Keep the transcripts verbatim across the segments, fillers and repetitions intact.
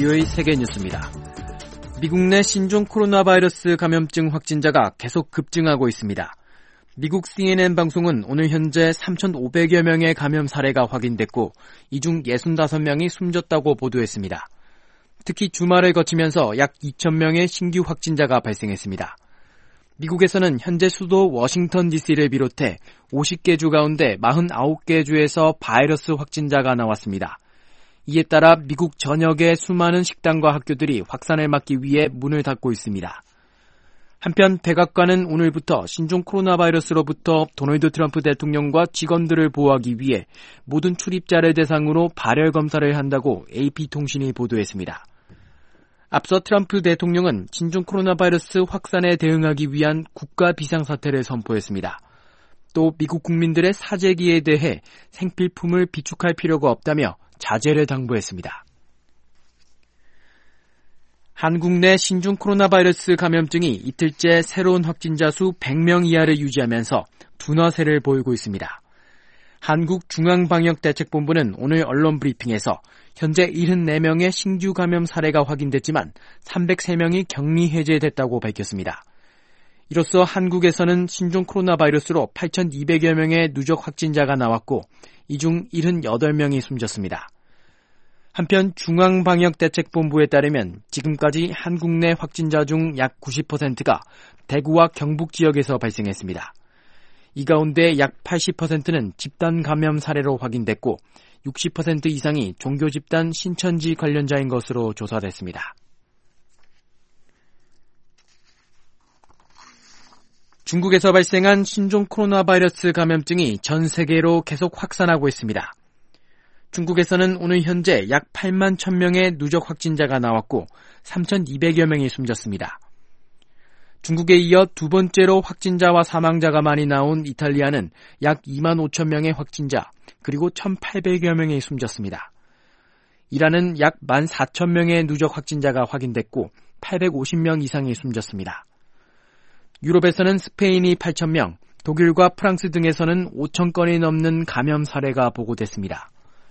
브이오에이 세계뉴스입니다. 미국 내 신종 코로나 바이러스 감염증 확진자가 계속 급증하고 있습니다. 미국 씨엔엔 방송은 오늘 현재 삼천오백여 명의 감염 사례가 확인됐고 이 중 육십오 명이 숨졌다고 보도했습니다. 특히 주말을 거치면서 약 이천 명의 신규 확진자가 발생했습니다. 미국에서는 현재 수도 워싱턴 디씨를 비롯해 오십 개 주 가운데 사십구 개 주에서 바이러스 확진자가 나왔습니다. 이에 따라 미국 전역의 수많은 식당과 학교들이 확산을 막기 위해 문을 닫고 있습니다. 한편 백악관은 오늘부터 신종 코로나 바이러스로부터 도널드 트럼프 대통령과 직원들을 보호하기 위해 모든 출입자를 대상으로 발열 검사를 한다고 에이피통신이 보도했습니다. 앞서 트럼프 대통령은 신종 코로나 바이러스 확산에 대응하기 위한 국가 비상사태를 선포했습니다. 또 미국 국민들의 사재기에 대해 생필품을 비축할 필요가 없다며 자제를 당부했습니다. 한국 내 신종 코로나 바이러스 감염증이 이틀째 새로운 확진자 수 백 명 이하를 유지하면서 둔화세를 보이고 있습니다. 한국중앙방역대책본부는 오늘 언론 브리핑에서 현재 칠십사 명의 신규 감염 사례가 확인됐지만 삼백삼 명이 격리 해제됐다고 밝혔습니다. 이로써 한국에서는 신종 코로나 바이러스로 팔천이백여 명의 누적 확진자가 나왔고 이 중 칠십팔 명이 숨졌습니다. 한편 중앙방역대책본부에 따르면 지금까지 한국 내 확진자 중 약 구십 퍼센트가 대구와 경북 지역에서 발생했습니다. 이 가운데 약 팔십 퍼센트는 집단 감염 사례로 확인됐고 육십 퍼센트 이상이 종교 집단 신천지 관련자인 것으로 조사됐습니다. 중국에서 발생한 신종 코로나 바이러스 감염증이 전 세계로 계속 확산하고 있습니다. 중국에서는 오늘 현재 약 팔만 천 명의 누적 확진자가 나왔고 삼천이백여 명이 숨졌습니다. 중국에 이어 두 번째로 확진자와 사망자가 많이 나온 이탈리아는 약 이만 오천 명의 확진자, 그리고 천팔백여 명이 숨졌습니다. 이란은 약 만 사천 명의 누적 확진자가 확인됐고 팔백오십 명 이상이 숨졌습니다. 유럽에서는 스페인이 팔천 명, 독일과 프랑스 등에서는 오천 건이 넘는 감염 사례가 보고됐습니다.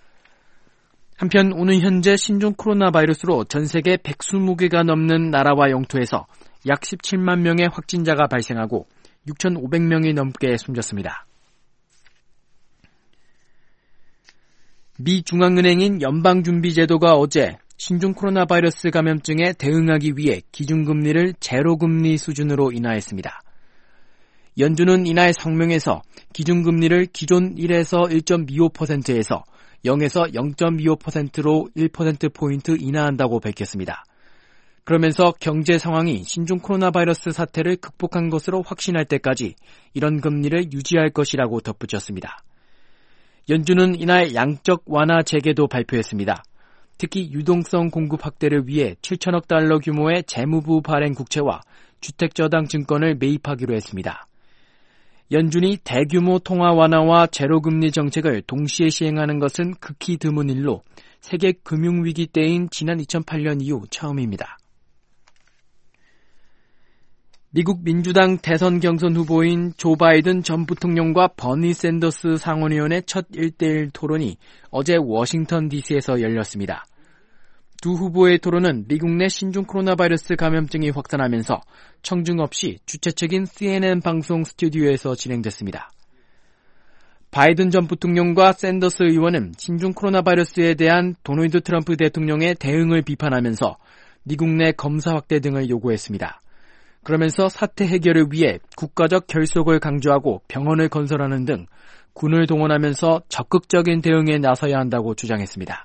한편 오늘 현재 신종 코로나 바이러스로 전 세계 백이십 개가 넘는 나라와 영토에서 약 십칠만 명의 확진자가 발생하고 육천오백 명이 넘게 숨졌습니다. 미 중앙은행인 연방준비제도가 어제 신종 코로나 바이러스 감염증에 대응하기 위해 기준금리를 제로금리 수준으로 인하했습니다. 연준은 이날 성명에서 기준금리를 기존 일에서 일 점 이오 퍼센트에서 영에서 영 점 이오 퍼센트로 일 퍼센트포인트 인하한다고 밝혔습니다. 그러면서 경제 상황이 신종 코로나 바이러스 사태를 극복한 것으로 확신할 때까지 이런 금리를 유지할 것이라고 덧붙였습니다. 연준은 이날 양적 완화 재개도 발표했습니다. 특히 유동성 공급 확대를 위해 칠천억 달러 규모의 재무부 발행 국채와 주택저당 증권을 매입하기로 했습니다. 연준이 대규모 통화 완화와 제로금리 정책을 동시에 시행하는 것은 극히 드문 일로 세계 금융위기 때인 지난 이천팔 년 이후 처음입니다. 미국 민주당 대선 경선 후보인 조 바이든 전 부통령과 버니 샌더스 상원의원의 첫 일 대 일 토론이 어제 워싱턴 디씨에서 열렸습니다. 두 후보의 토론은 미국 내 신종 코로나 바이러스 감염증이 확산하면서 청중 없이 주최 측인 씨엔엔 방송 스튜디오에서 진행됐습니다. 바이든 전 부통령과 샌더스 의원은 신종 코로나 바이러스에 대한 도널드 트럼프 대통령의 대응을 비판하면서 미국 내 검사 확대 등을 요구했습니다. 그러면서 사태 해결을 위해 국가적 결속을 강조하고 병원을 건설하는 등 군을 동원하면서 적극적인 대응에 나서야 한다고 주장했습니다.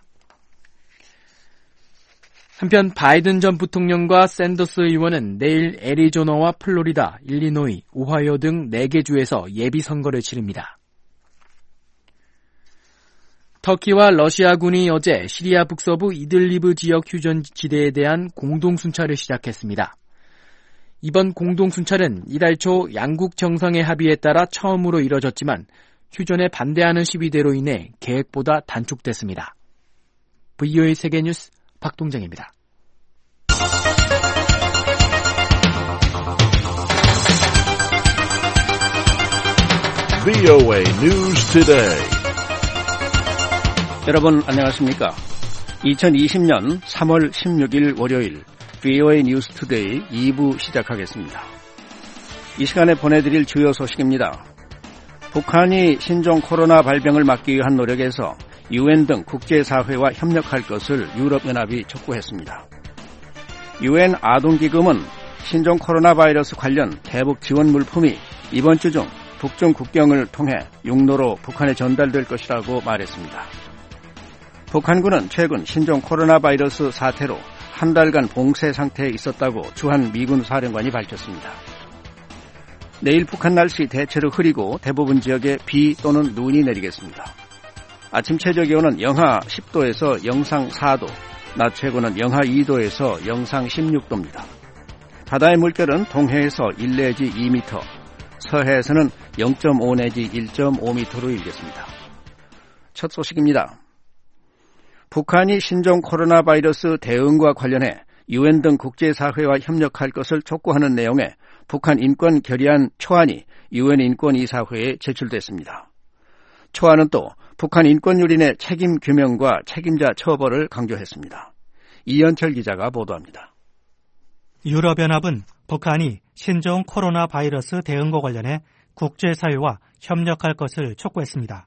한편 바이든 전 부통령과 샌더스 의원은 내일 애리조나와 플로리다, 일리노이, 오하이오 등 네 개 주에서 예비선거를 치릅니다. 터키와 러시아군이 어제 시리아 북서부 이들리브 지역 휴전지대에 대한 공동순찰을 시작했습니다. 이번 공동순찰은 이달 초 양국 정상의 합의에 따라 처음으로 이뤄졌지만 휴전에 반대하는 시위대로 인해 계획보다 단축됐습니다. 브이오에이 세계뉴스 박동정입니다. 브이오에이 News Today. 여러분 안녕하십니까? 이천이십 년 삼월 십육일 월요일 브이오에이 뉴스 투데이 이 부 시작하겠습니다. 이 시간에 보내드릴 주요 소식입니다. 북한이 신종 코로나 발병을 막기 위한 노력에서 유엔 등 국제사회와 협력할 것을 유럽연합이 촉구했습니다. 유엔 아동기금은 신종 코로나 바이러스 관련 대북 지원 물품이 이번 주 중 북중 국경을 통해 육로로 북한에 전달될 것이라고 말했습니다. 북한군은 최근 신종 코로나 바이러스 사태로 한 달간 봉쇄 상태에 있었다고 주한 미군 사령관이 밝혔습니다. 내일 북한 날씨 대체로 흐리고 대부분 지역에 비 또는 눈이 내리겠습니다. 아침 최저기온은 영하 십 도에서 영상 사 도, 낮 최고는 영하 이 도에서 영상 십육 도입니다. 바다의 물결은 동해에서 일 내지 이 미터, 서해에서는 영 점 오 내지 일 점 오 미터로 일겠습니다. 첫 소식입니다. 북한이 신종 코로나 바이러스 대응과 관련해 유엔 등 국제사회와 협력할 것을 촉구하는 내용의 북한 인권 결의안 초안이 유엔 인권이사회에 제출됐습니다. 초안은 또 북한 인권유린의 책임 규명과 책임자 처벌을 강조했습니다. 이현철 기자가 보도합니다. 유럽연합은 북한이 신종 코로나 바이러스 대응과 관련해 국제사회와 협력할 것을 촉구했습니다.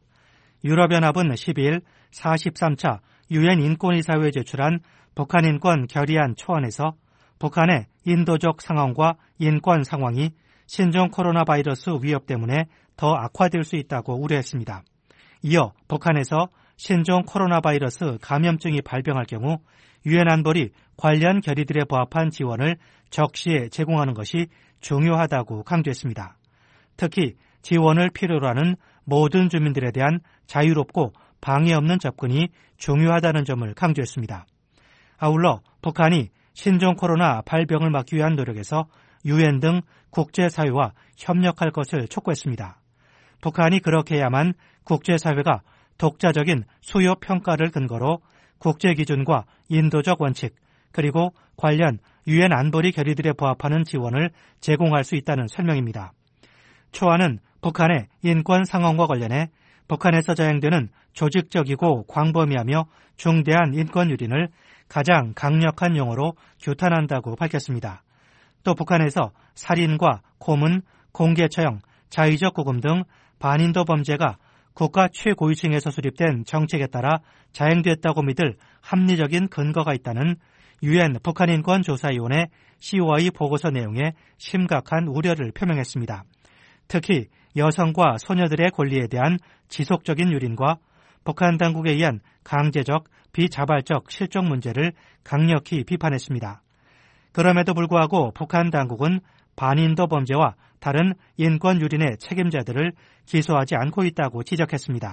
유럽연합은 십이일 사십삼 차 유엔 인권이사회에 제출한 북한 인권 결의안 초안에서 북한의 인도적 상황과 인권 상황이 신종 코로나 바이러스 위협 때문에 더 악화될 수 있다고 우려했습니다. 이어 북한에서 신종 코로나 바이러스 감염증이 발병할 경우 유엔 안보리 관련 결의들에 부합한 지원을 적시에 제공하는 것이 중요하다고 강조했습니다. 특히 지원을 필요로 하는 모든 주민들에 대한 자유롭고 방해 없는 접근이 중요하다는 점을 강조했습니다. 아울러 북한이 신종 코로나 발병을 막기 위한 노력에서 유엔 등 국제사회와 협력할 것을 촉구했습니다. 북한이 그렇게 해야만 국제사회가 독자적인 수요 평가를 근거로 국제기준과 인도적 원칙, 그리고 관련 유엔 안보리 결의들에 부합하는 지원을 제공할 수 있다는 설명입니다. 초안은 북한의 인권 상황과 관련해 북한에서 자행되는 조직적이고 광범위하며 중대한 인권 유린을 가장 강력한 용어로 규탄한다고 밝혔습니다. 또 북한에서 살인과 고문, 공개처형, 자의적 구금 등 반인도 범죄가 국가 최고위층에서 수립된 정책에 따라 자행됐다고 믿을 합리적인 근거가 있다는 유엔 북한인권조사위원회 씨오아이 보고서 내용에 심각한 우려를 표명했습니다. 특히 여성과 소녀들의 권리에 대한 지속적인 유린과 북한 당국에 의한 강제적, 비자발적 실종 문제를 강력히 비판했습니다. 그럼에도 불구하고 북한 당국은 반인도 범죄와 다른 인권 유린의 책임자들을 기소하지 않고 있다고 지적했습니다.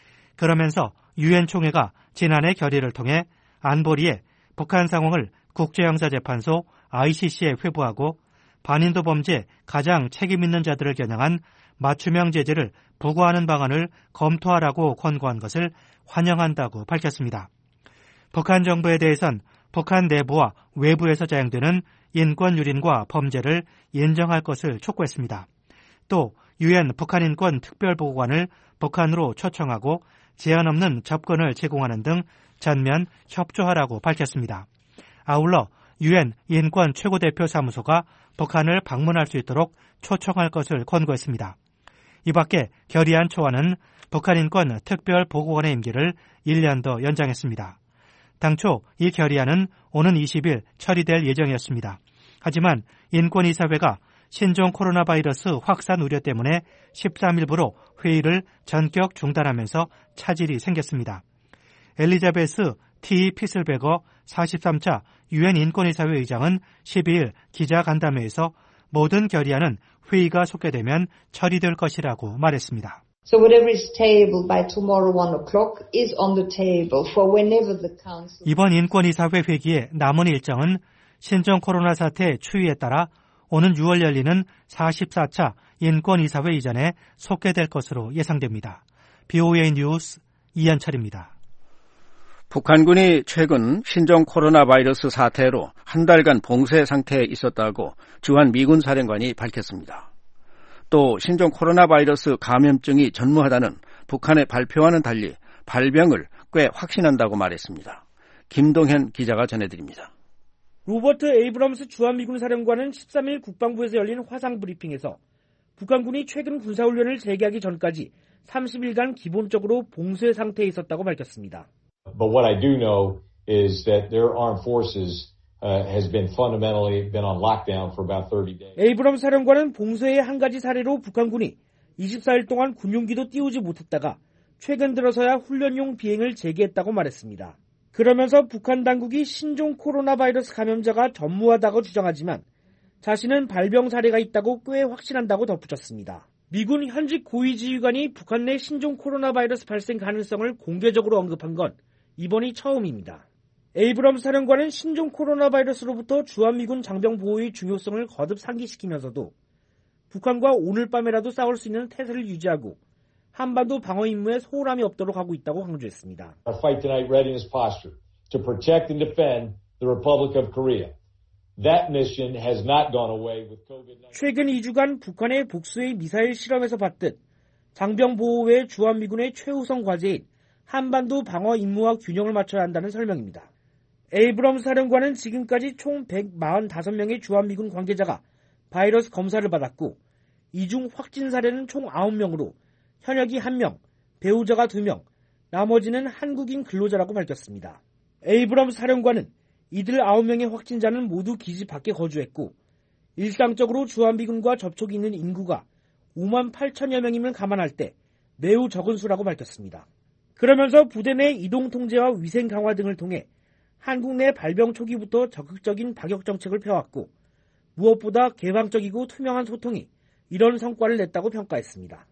그러면서 유엔 총회가 지난해 결의를 통해 안보리에 북한 상황을 국제형사재판소 아이씨씨에 회부하고 반인도 범죄 가장 책임 있는 자들을 겨냥한 맞춤형 제재를 부과하는 방안을 검토하라고 권고한 것을 환영한다고 밝혔습니다. 북한 정부에 대해선 북한 내부와 외부에서 자행되는 인권 유린과 범죄를 인정할 것을 촉구했습니다. 또 유엔 북한인권 특별보고관을 북한으로 초청하고 제한 없는 접근을 제공하는 등 전면 협조하라고 밝혔습니다. 아울러 유엔 인권 최고대표 사무소가 북한을 방문할 수 있도록 초청할 것을 권고했습니다. 이 밖에 결의안 초안은 북한인권 특별보고관의 임기를 일 년 더 연장했습니다. 당초 이 결의안은 오는 이십 일 처리될 예정이었습니다. 하지만 인권이사회가 신종 코로나 바이러스 확산 우려 때문에 십삼 일부로 회의를 전격 중단하면서 차질이 생겼습니다. 엘리자베스 T. 피슬베거 사십삼 차 유엔 인권이사회 의장은 십이 일 기자간담회에서 모든 결의안은 회의가 속개되면 처리될 것이라고 말했습니다. So whatever is tabled by tomorrow one o'clock is on the table for whenever the council. 이번 인권이사회 회기의 남은 일정은 신종 코로나 사태 추이에 따라 오는 유월 열리는 사십사 차 인권이사회 이전에 속개될 것으로 예상됩니다. 브이오에이 뉴스 이현철입니다. 북한군이 최근 신종 코로나 바이러스 사태로 한 달간 봉쇄 상태에 있었다고 주한 미군 사령관이 밝혔습니다. 또 신종 코로나 바이러스 감염증이 전무하다는 북한의 발표와는 달리 발병을 꽤 확신한다고 말했습니다. 김동현 기자가 전해드립니다. 로버트 에이브럼스 주한미군 사령관은 십삼 일 국방부에서 열린 화상 브리핑에서 북한군이 최근 군사훈련을 재개하기 전까지 삼십 일간 기본적으로 봉쇄 상태에 있었다고 밝혔습니다. But what I do know is that their armed forces uh, has been fundamentally been on lockdown for about thirty days. 에이브럼스 사령관은 봉쇄의 한 가지 사례로 북한군이 이십사 일 동안 군용기도 띄우지 못했다가 최근 들어서야 훈련용 비행을 재개했다고 말했습니다. 그러면서 북한 당국이 신종 코로나 바이러스 감염자가 전무하다고 주장하지만 자신은 발병 사례가 있다고 꽤 확신한다고 덧붙였습니다. 미군 현직 고위지휘관이 북한 내 신종 코로나 바이러스 발생 가능성을 공개적으로 언급한 건 이번이 처음입니다. 에이브럼스 사령관은 신종 코로나 바이러스로부터 주한미군 장병 보호의 중요성을 거듭 상기시키면서도 북한과 오늘 밤에라도 싸울 수 있는 태세를 유지하고 한반도 방어 임무에 소홀함이 없도록 하고 있다고 강조했습니다. Our fight tonight readiness posture to protect and defend the Republic of Korea. That mission has not gone away with 코비드 나인틴. 최근 이 주간 북한의 복수의 미사일 실험에서 봤듯 장병 보호 외 주한미군의 최우선 과제인 한반도 방어 임무와 균형을 맞춰야 한다는 설명입니다. 에이브럼스 사령관은 지금까지 총 백사십오 명의 주한미군 관계자가 바이러스 검사를 받았고 이 중 확진 사례는 총 아홉 명으로 현역이 한 명, 배우자가 두 명, 나머지는 한국인 근로자라고 밝혔습니다. 에이브럼스 사령관은 이들 아홉 명의 확진자는 모두 기지 밖에 거주했고 일상적으로 주한미군과 접촉이 있는 인구가 오만 팔천여 명임을 감안할 때 매우 적은 수라고 밝혔습니다. 그러면서 부대 내 이동 통제와 위생 강화 등을 통해 한국 내 발병 초기부터 적극적인 방역 정책을 펴왔고 무엇보다 개방적이고 투명한 소통이 이런 성과를 냈다고 평가했습니다.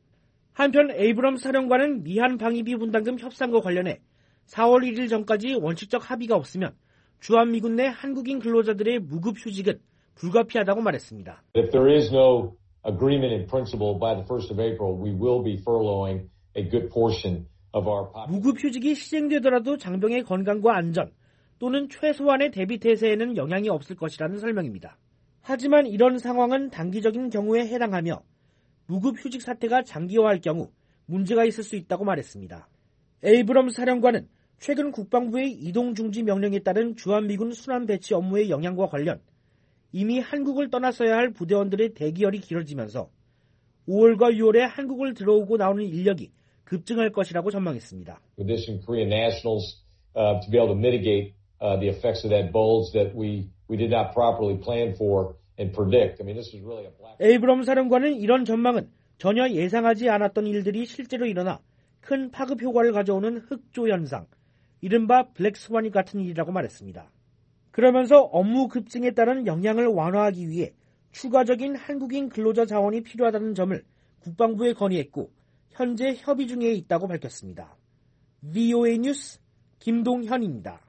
한편 에이브럼스 사령관은 미한 방위비 분담금 협상과 관련해 사월 일일 전까지 원칙적 합의가 없으면 주한미군 내 한국인 근로자들의 무급 휴직은 불가피하다고 말했습니다. If there is no agreement in principle by the first of April, we will be furloughing a good portion of our population. 무급 휴직이 시행되더라도 장병의 건강과 안전 또는 최소한의 대비 태세에는 영향이 없을 것이라는 설명입니다. 하지만 이런 상황은 단기적인 경우에 해당하며 무급 휴직 사태가 장기화할 경우 문제가 있을 수 있다고 말했습니다. 에이브럼스 사령관은 최근 국방부의 이동 중지 명령에 따른 주한미군 순환 배치 업무의 영향과 관련 이미 한국을 떠났어야 할 부대원들의 대기열이 길어지면서 오월과 유월에 한국을 들어오고 나오는 인력이 급증할 것이라고 전망했습니다. With this in Korean nationals uh, to be able to mitigate uh, the effects of that bulge that we we did not properly plan for and predict. I mean, this is really a black. 에이브럼스 사령관은 이런 전망은 전혀 예상하지 않았던 일들이 실제로 일어나 큰 파급 효과를 가져오는 흑조 현상, 이른바 블랙스완이 같은 일이라고 말했습니다. 그러면서 업무 급증에 따른 영향을 완화하기 위해 추가적인 한국인 근로자 자원이 필요하다는 점을 국방부에 건의했고 현재 협의 중에 있다고 밝혔습니다. 브이오에이 뉴스 김동현입니다.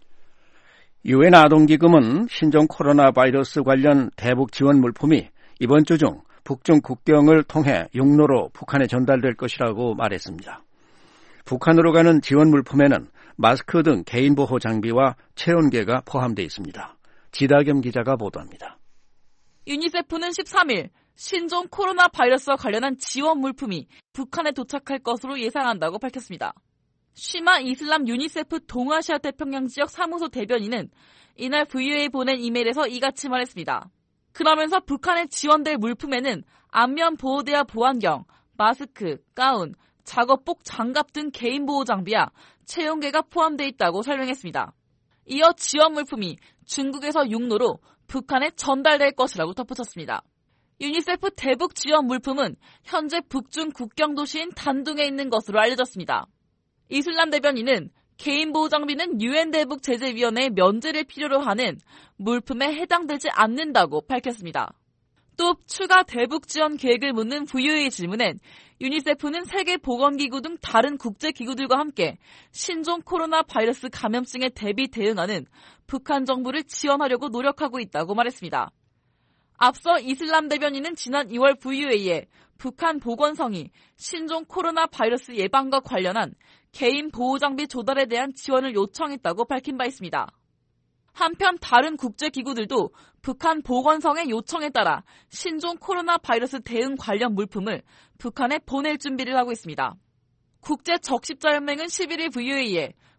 유엔 아동기금은 신종 코로나 바이러스 관련 대북 지원 물품이 이번 주 중 북중 국경을 통해 육로로 북한에 전달될 것이라고 말했습니다. 북한으로 가는 지원 물품에는 마스크 등 개인보호 장비와 체온계가 포함되어 있습니다. 지다겸 기자가 보도합니다. 유니세프는 십삼 일 신종 코로나 바이러스와 관련한 지원 물품이 북한에 도착할 것으로 예상한다고 밝혔습니다. 쉬마 이슬람 유니세프 동아시아 태평양 지역 사무소 대변인은 이날 브이오에이에 보낸 이메일에서 이같이 말했습니다. 그러면서 북한에 지원될 물품에는 안면 보호대와 보안경, 마스크, 가운, 작업복, 장갑 등 개인 보호 장비와 체온계가 포함되어 있다고 설명했습니다. 이어 지원 물품이 중국에서 육로로 북한에 전달될 것이라고 덧붙였습니다. 유니세프 대북 지원 물품은 현재 북중 국경 도시인 단둥에 있는 것으로 알려졌습니다. 이슬람 대변인은 개인 보호 장비는 유엔 대북 제재위원회의 면제를 필요로 하는 물품에 해당되지 않는다고 밝혔습니다. 또 추가 대북 지원 계획을 묻는 브이오에이 질문엔 유니세프는 세계보건기구 등 다른 국제기구들과 함께 신종 코로나 바이러스 감염증에 대비 대응하는 북한 정부를 지원하려고 노력하고 있다고 말했습니다. 앞서 이슬람 대변인은 지난 이월 브이오에이에 북한 보건성이 신종 코로나 바이러스 예방과 관련한 개인 보호장비 조달에 대한 지원을 요청했다고 밝힌 바 있습니다. 한편 다른 국제기구들도 북한 보건성의 요청에 따라 신종 코로나 바이러스 대응 관련 물품을 북한에 보낼 준비를 하고 있습니다. 국제적십자연맹은 십일 일 브이오에이에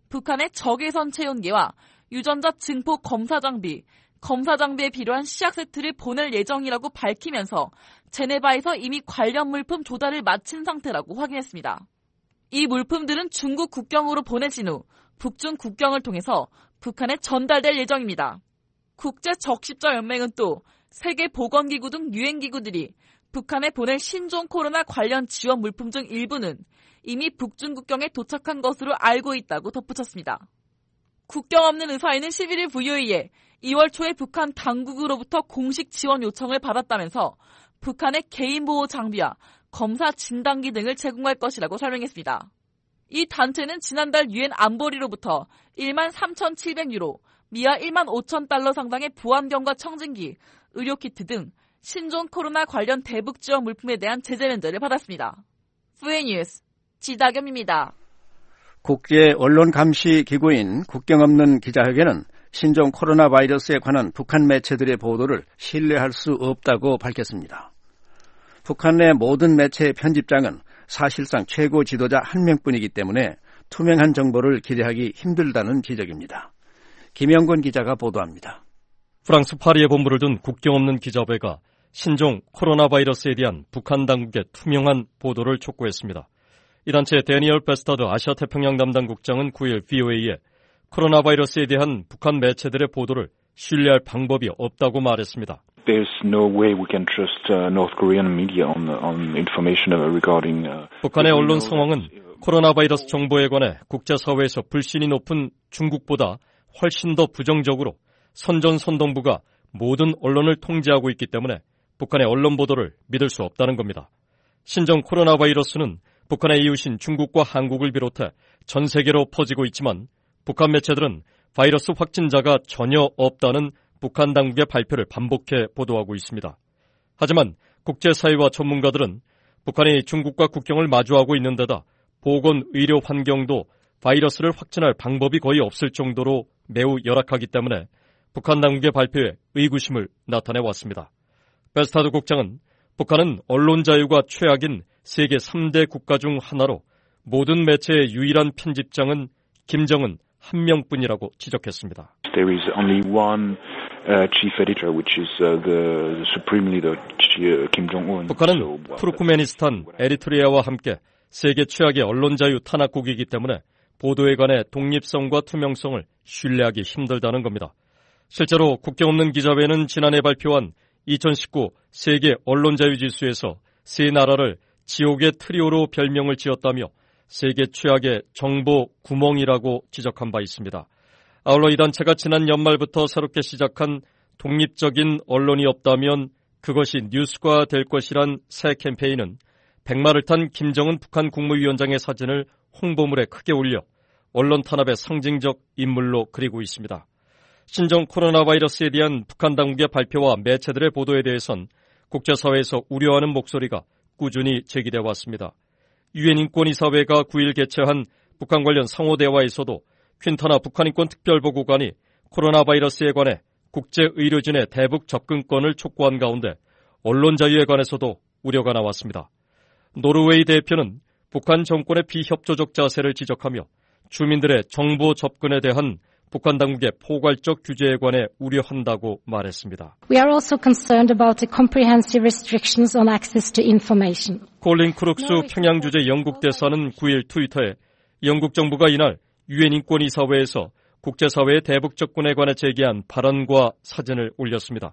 북한의 적외선 체온계와 유전자 증폭 검사 장비, 검사 장비에 필요한 시약 세트를 보낼 예정이라고 밝히면서 제네바에서 이미 관련 물품 조달을 마친 상태라고 확인했습니다. 이 물품들은 중국 국경으로 보내진 후 북중 국경을 통해서 북한에 전달될 예정입니다. 국제적십자연맹은 또 세계보건기구 등 유엔기구들이 북한에 보낼 신종 코로나 관련 지원 물품 중 일부는 이미 북중 국경에 도착한 것으로 알고 있다고 덧붙였습니다. 국경 없는 의사회는 십일 일 브이오에이에 이월 초에 북한 당국으로부터 공식 지원 요청을 받았다면서 북한의 개인보호 장비와 검사 진단기 등을 제공할 것이라고 설명했습니다. 이 단체는 지난달 유엔 안보리로부터 일만 삼천칠백 유로, 미화 일만 오천 달러 상당의 보안경과 청진기, 의료키트 등 신종 코로나 관련 대북 지원 물품에 대한 제재 면제를 받았습니다. 브이오에이 뉴스 지다겸입니다. 국제 언론 감시 기구인 국경 없는 기자회견은 신종 코로나 바이러스에 관한 북한 매체들의 보도를 신뢰할 수 없다고 밝혔습니다. 북한 내 모든 매체의 편집장은 사실상 최고 지도자 한 명뿐이기 때문에 투명한 정보를 기대하기 힘들다는 지적입니다. 김영권 기자가 보도합니다. 프랑스 파리에 본부를 둔 국경 없는 기자회가 신종 코로나 바이러스에 대한 북한 당국의 투명한 보도를 촉구했습니다. 이 단체의 데니얼 베스터드 아시아 태평양 담당 국장은 구 일 브이오에이에 코로나 바이러스에 대한 북한 매체들의 보도를 신뢰할 방법이 없다고 말했습니다. There's no way we can trust uh, North Korean media on, on information regarding. Uh, 북한의 언론 상황은 코로나 바이러스 정보에 관해 국제사회에서 불신이 높은 중국보다 훨씬 더 부정적으로 선전선동부가 모든 언론을 통제하고 있기 때문에 북한의 언론 보도를 믿을 수 없다는 겁니다. 신종 코로나 바이러스는 북한의 이웃인 중국과 한국을 비롯해 전 세계로 퍼지고 있지만 북한 매체들은 바이러스 확진자가 전혀 없다는 북한 당국의 발표를 반복해 보도하고 있습니다. 하지만 국제사회와 전문가들은 북한이 중국과 국경을 마주하고 있는 데다 보건 의료 환경도 바이러스를 확진할 방법이 거의 없을 정도로 매우 열악하기 때문에 북한 당국의 발표에 의구심을 나타내왔습니다. 베스타드 국장은 북한은 언론 자유가 최악인 세계 삼 대 국가 중 하나로 모든 매체의 유일한 편집장은 김정은 한 명뿐이라고 지적했습니다. There is only one uh, chief editor, which is uh, the supreme leader Kim Jong-un. 북한은 투르크메니스탄, 에리트리아와 함께 세계 최악의 언론 자유 탄압국이기 때문에 보도에 관해 독립성과 투명성을 신뢰하기 힘들다는 겁니다. 실제로 국경 없는 기자회는 지난해 발표한 이천십구 세계 언론자유지수에서 세 나라를 지옥의 트리오로 별명을 지었다며 세계 최악의 정보 구멍이라고 지적한 바 있습니다. 아울러 이 단체가 지난 연말부터 새롭게 시작한 독립적인 언론이 없다면 그것이 뉴스가 될 것이란 새 캠페인은 백마를 탄 김정은 북한 국무위원장의 사진을 홍보물에 크게 올려 언론 탄압의 상징적 인물로 그리고 있습니다. 신종 코로나 바이러스에 대한 북한 당국의 발표와 매체들의 보도에 대해선 국제사회에서 우려하는 목소리가 꾸준히 제기되어 왔습니다. 유엔 인권이사회가 구 일 개최한 북한 관련 상호대화에서도 퀸터나 북한인권특별보고관이 코로나 바이러스에 관해 국제의료진의 대북 접근권을 촉구한 가운데 언론 자유에 관해서도 우려가 나왔습니다. 노르웨이 대표는 북한 정권의 비협조적 자세를 지적하며 주민들의 정보 접근에 대한 북한 당국의 포괄적 규제에 관해 우려한다고 말했습니다. We are also concerned about the comprehensive restrictions on access to information. 콜린 크룩스 평양 주재 영국 대사는 구 일 트위터에 영국 정부가 이날 유엔 인권이사회에서 국제사회의 대북 접근에 관해 제기한 발언과 사진을 올렸습니다.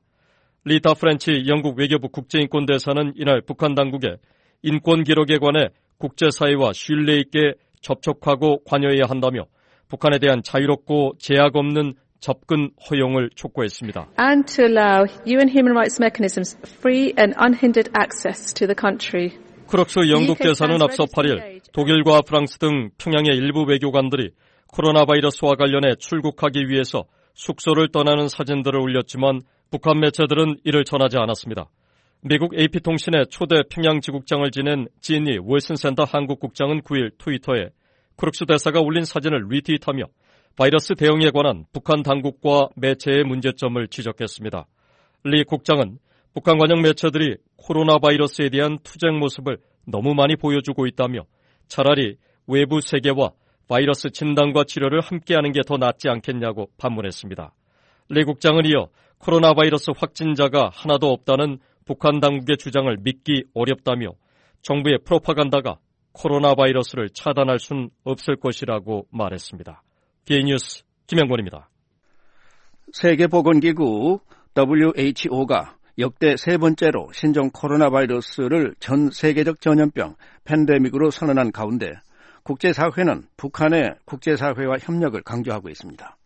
리타 프렌치 영국 외교부 국제인권대사는 이날 북한 당국에 인권 기록에 관해 국제사회와 신뢰 있게 접촉하고 관여해야 한다며 북한에 대한 자유롭고 제약 없는 접근 허용을 촉구했습니다. And to allow U N human rights mechanisms free and unhindered access to the country. 크룩스 영국 대사는 앞서 팔 일 독일과 프랑스 등 평양의 일부 외교관들이 코로나 바이러스와 관련해 출국하기 위해서 숙소를 떠나는 사진들을 올렸지만 북한 매체들은 이를 전하지 않았습니다. 미국 에이피통신의 초대 평양 지국장을 지낸 지니 윌슨 센터 한국 국장은 구 일 트위터에 크룩스 대사가 올린 사진을 리트윗하며 바이러스 대응에 관한 북한 당국과 매체의 문제점을 지적했습니다. 리 국장은 북한 관영 매체들이 코로나 바이러스에 대한 투쟁 모습을 너무 많이 보여주고 있다며 차라리 외부 세계와 바이러스 진단과 치료를 함께하는 게 더 낫지 않겠냐고 반문했습니다. 리 국장은 이어 코로나 바이러스 확진자가 하나도 없다는 북한 당국의 주장을 믿기 어렵다며 정부의 프로파간다가 코로나 바이러스를 차단할 수는 없을 것이라고 말했습니다. 비에이 뉴스 김영권입니다. 세계보건기구 더블유 에이치 오가 역대 세 번째로 신종 코로나 바이러스를 전 세계적 전염병 팬데믹으로 선언한 가운데 국제사회는 북한의 국제사회와 협력을 강조하고 있습니다.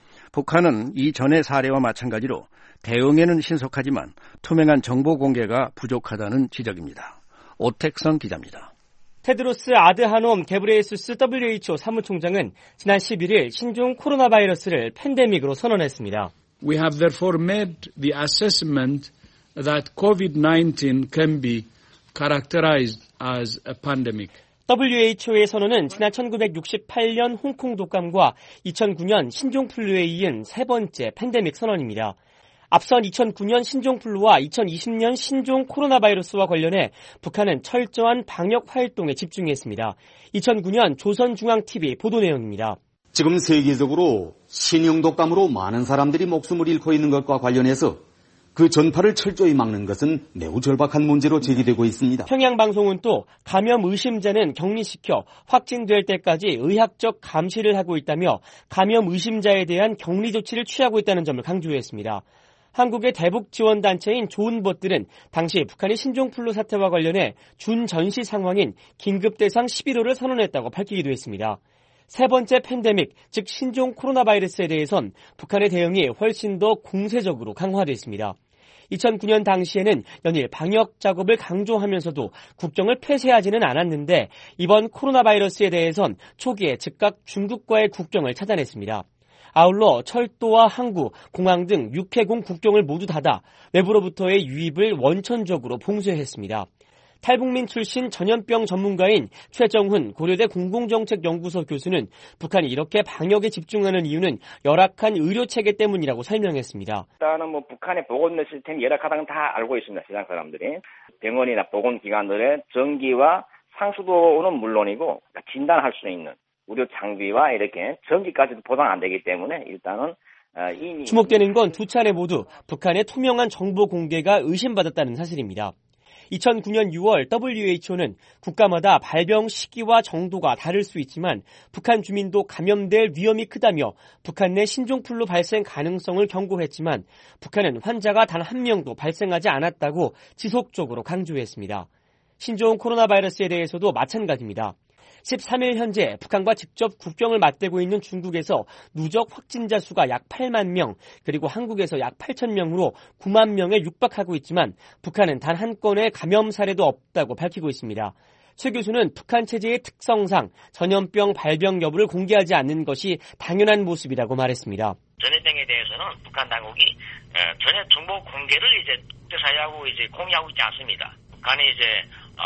북한은 이전의 사례와 마찬가지로 대응에는 신속하지만 투명한 정보 공개가 부족하다는 지적입니다. 오택성 기자입니다. 테드로스 아드하놈 게브레예수스 더블유 에이치 오 사무총장은 지난 십일 일 신종 코로나 바이러스를 팬데믹으로 선언했습니다. We have therefore made the assessment that 코비드 나인틴 can be characterized as a pandemic. 더블유 에이치 오의 선언은 지난 천구백육십팔 년 홍콩 독감과 이천구 년 신종플루에 이은 세 번째 팬데믹 선언입니다. 앞선 이천구 년 신종플루와 이천이십 년 신종 코로나 바이러스와 관련해 북한은 철저한 방역 활동에 집중했습니다. 이천구 년 조선중앙티비 보도 내용입니다. 지금 세계적으로 신형 독감으로 많은 사람들이 목숨을 잃고 있는 것과 관련해서 그 전파를 철저히 막는 것은 매우 절박한 문제로 제기되고 있습니다. 평양방송은 또 감염 의심자는 격리시켜 확진될 때까지 의학적 감시를 하고 있다며 감염 의심자에 대한 격리 조치를 취하고 있다는 점을 강조했습니다. 한국의 대북 지원단체인 좋은벗들은 당시 북한의 신종플루 사태와 관련해 준전시 상황인 긴급대상 십일 호를 선언했다고 밝히기도 했습니다. 세 번째 팬데믹, 즉 신종 코로나 바이러스에 대해선 북한의 대응이 훨씬 더 공세적으로 강화됐습니다. 이천구 년 당시에는 연일 방역 작업을 강조하면서도 국경을 폐쇄하지는 않았는데 이번 코로나 바이러스에 대해선 초기에 즉각 중국과의 국경을 차단했습니다. 아울러 철도와 항구, 공항 등 육 회공 국경을 모두 닫아 외부로부터의 유입을 원천적으로 봉쇄했습니다. 탈북민 출신 전염병 전문가인 최정훈 고려대 공공정책연구소 교수는 북한이 이렇게 방역에 집중하는 이유는 열악한 의료체계 때문이라고 설명했습니다. 일단은 뭐 북한의 보건 시스템이 열악하다는 건 다 알고 있습니다. 시장 사람들이. 병원이나 보건기관들의 전기와 상수도는 물론이고 진단할 수 있는 의료 장비와 이렇게 전기까지도 보장 안 되기 때문에 일단은 이미 주목되는 건 두 차례 모두 북한의 투명한 정보 공개가 의심받았다는 사실입니다. 이천구 년 유월 더블유 에이치 오는 국가마다 발병 시기와 정도가 다를 수 있지만 북한 주민도 감염될 위험이 크다며 북한 내 신종플루 발생 가능성을 경고했지만 북한은 환자가 단 한 명도 발생하지 않았다고 지속적으로 강조했습니다. 신종 코로나 바이러스에 대해서도 마찬가지입니다. 십삼 일 현재 북한과 직접 국경을 맞대고 있는 중국에서 누적 확진자 수가 약 팔만 명, 그리고 한국에서 약 팔천 명으로 구만 명에 육박하고 있지만 북한은 단 한 건의 감염 사례도 없다고 밝히고 있습니다. 최 교수는 북한 체제의 특성상 전염병 발병 여부를 공개하지 않는 것이 당연한 모습이라고 말했습니다. 전염병에 대해서는 북한 당국이 전혀 정보 공개를 이제 국제사회하고 이제 공유하고 있지 않습니다. 북한이 이제 어,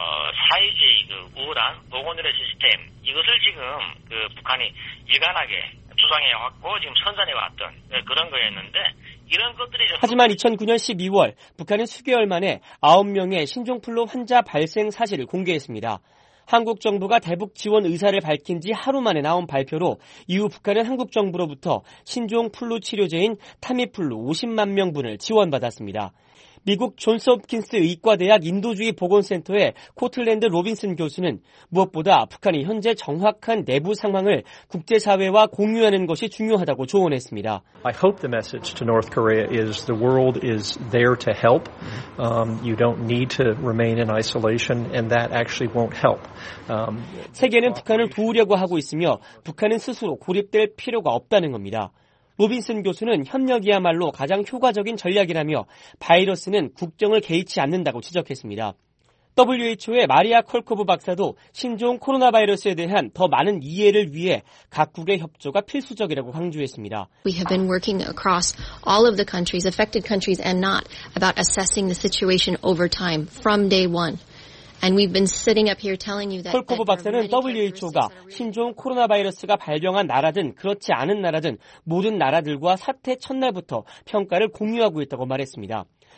사회주의 그 우월한 보건의료 시스템 이것을 지금 그 북한이 일관하게 주장해왔고 지금 선전해왔던 그런 거였는데 이런 것들이 하지만 이천구 년 십이월 북한은 수개월 만에 아홉 명의 신종플루 환자 발생 사실을 공개했습니다. 한국 정부가 대북 지원 의사를 밝힌 지 하루 만에 나온 발표로 이후 북한은 한국 정부로부터 신종플루 치료제인 타미플루 오십만 명분을 지원받았습니다. 미국 존스홉킨스 의과대학 인도주의 보건센터의 코틀랜드 로빈슨 교수는 무엇보다 북한이 현재 정확한 내부 상황을 국제사회와 공유하는 것이 중요하다고 조언했습니다. I hope the message to North Korea is the world is there to help. Um, you don't need to remain in isolation and that actually won't help. Um, 세계는 북한을 도우려고 하고 있으며 북한은 스스로 고립될 필요가 없다는 겁니다. 로빈슨 교수는 협력이야말로 가장 효과적인 전략이라며 바이러스는 국경을 개의치 않는다고 지적했습니다. 더블유 에이치 오의 마리아 컬코브 박사도 신종 코로나 바이러스에 대한 더 많은 이해를 위해 각국의 협조가 필수적이라고 강조했습니다. We have been working across all of the countries, affected countries and not, about assessing the situation over time, from day one. And we've been sitting up here telling you that. 콜코브 박사는 더블유 에이치 오가 신종 코로나 바이러스가 발병한 나라든 그렇지 않은 나라든 모든 나라들과 사태 첫날부터 평가를 공유하고 있다고 말했습니다.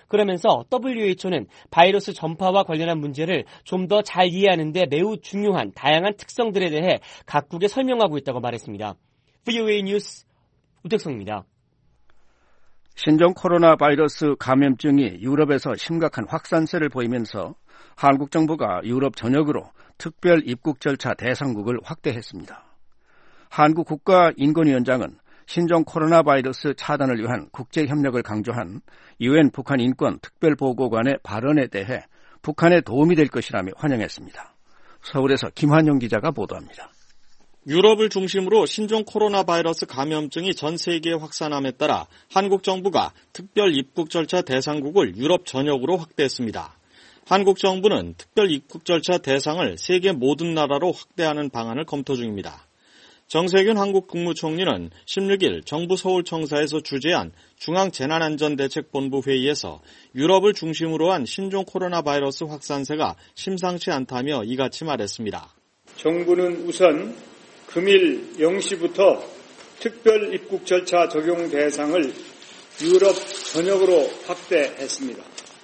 그러면서 더블유에이치오는 바이러스 전파와 관련한 문제를 좀 더 잘 이해하는 데 매우 중요한 다양한 특성들에 대해 각국에 설명하고 있다고 말했습니다. 브이오에이 뉴스 우택성입니다. 신종 코로나 바이러스 감염증이 유럽에서 심각한 확산세를 보이면서 한국 정부가 유럽 전역으로 특별 입국 절차 대상국을 확대했습니다. 한국 국가인권위원장은 신종 코로나 바이러스 차단을 위한 국제협력을 강조한 유엔 북한 인권 특별보고관의 발언에 대해 북한에 도움이 될 것이라며 환영했습니다. 서울에서 김환영 기자가 보도합니다. 유럽을 중심으로 신종 코로나 바이러스 감염증이 전 세계에 확산함에 따라 한국 정부가 특별 입국 절차 대상국을 유럽 전역으로 확대했습니다. 한국 정부는 특별 입국 절차 대상을 세계 모든 나라로 확대하는 방안을 검토 중입니다. 정세균 한국 국무총리는 십육 일 정부 서울청사에서 주재한 중앙재난안전대책본부 회의에서 유럽을 중심으로 한 신종 코로나 바이러스 확산세가 심상치 않다며 이같이 말했습니다. 정부는 우선 금일 영 시부터 특별 입국 절차 적용 대상을 유럽 전역으로 확대했습니다.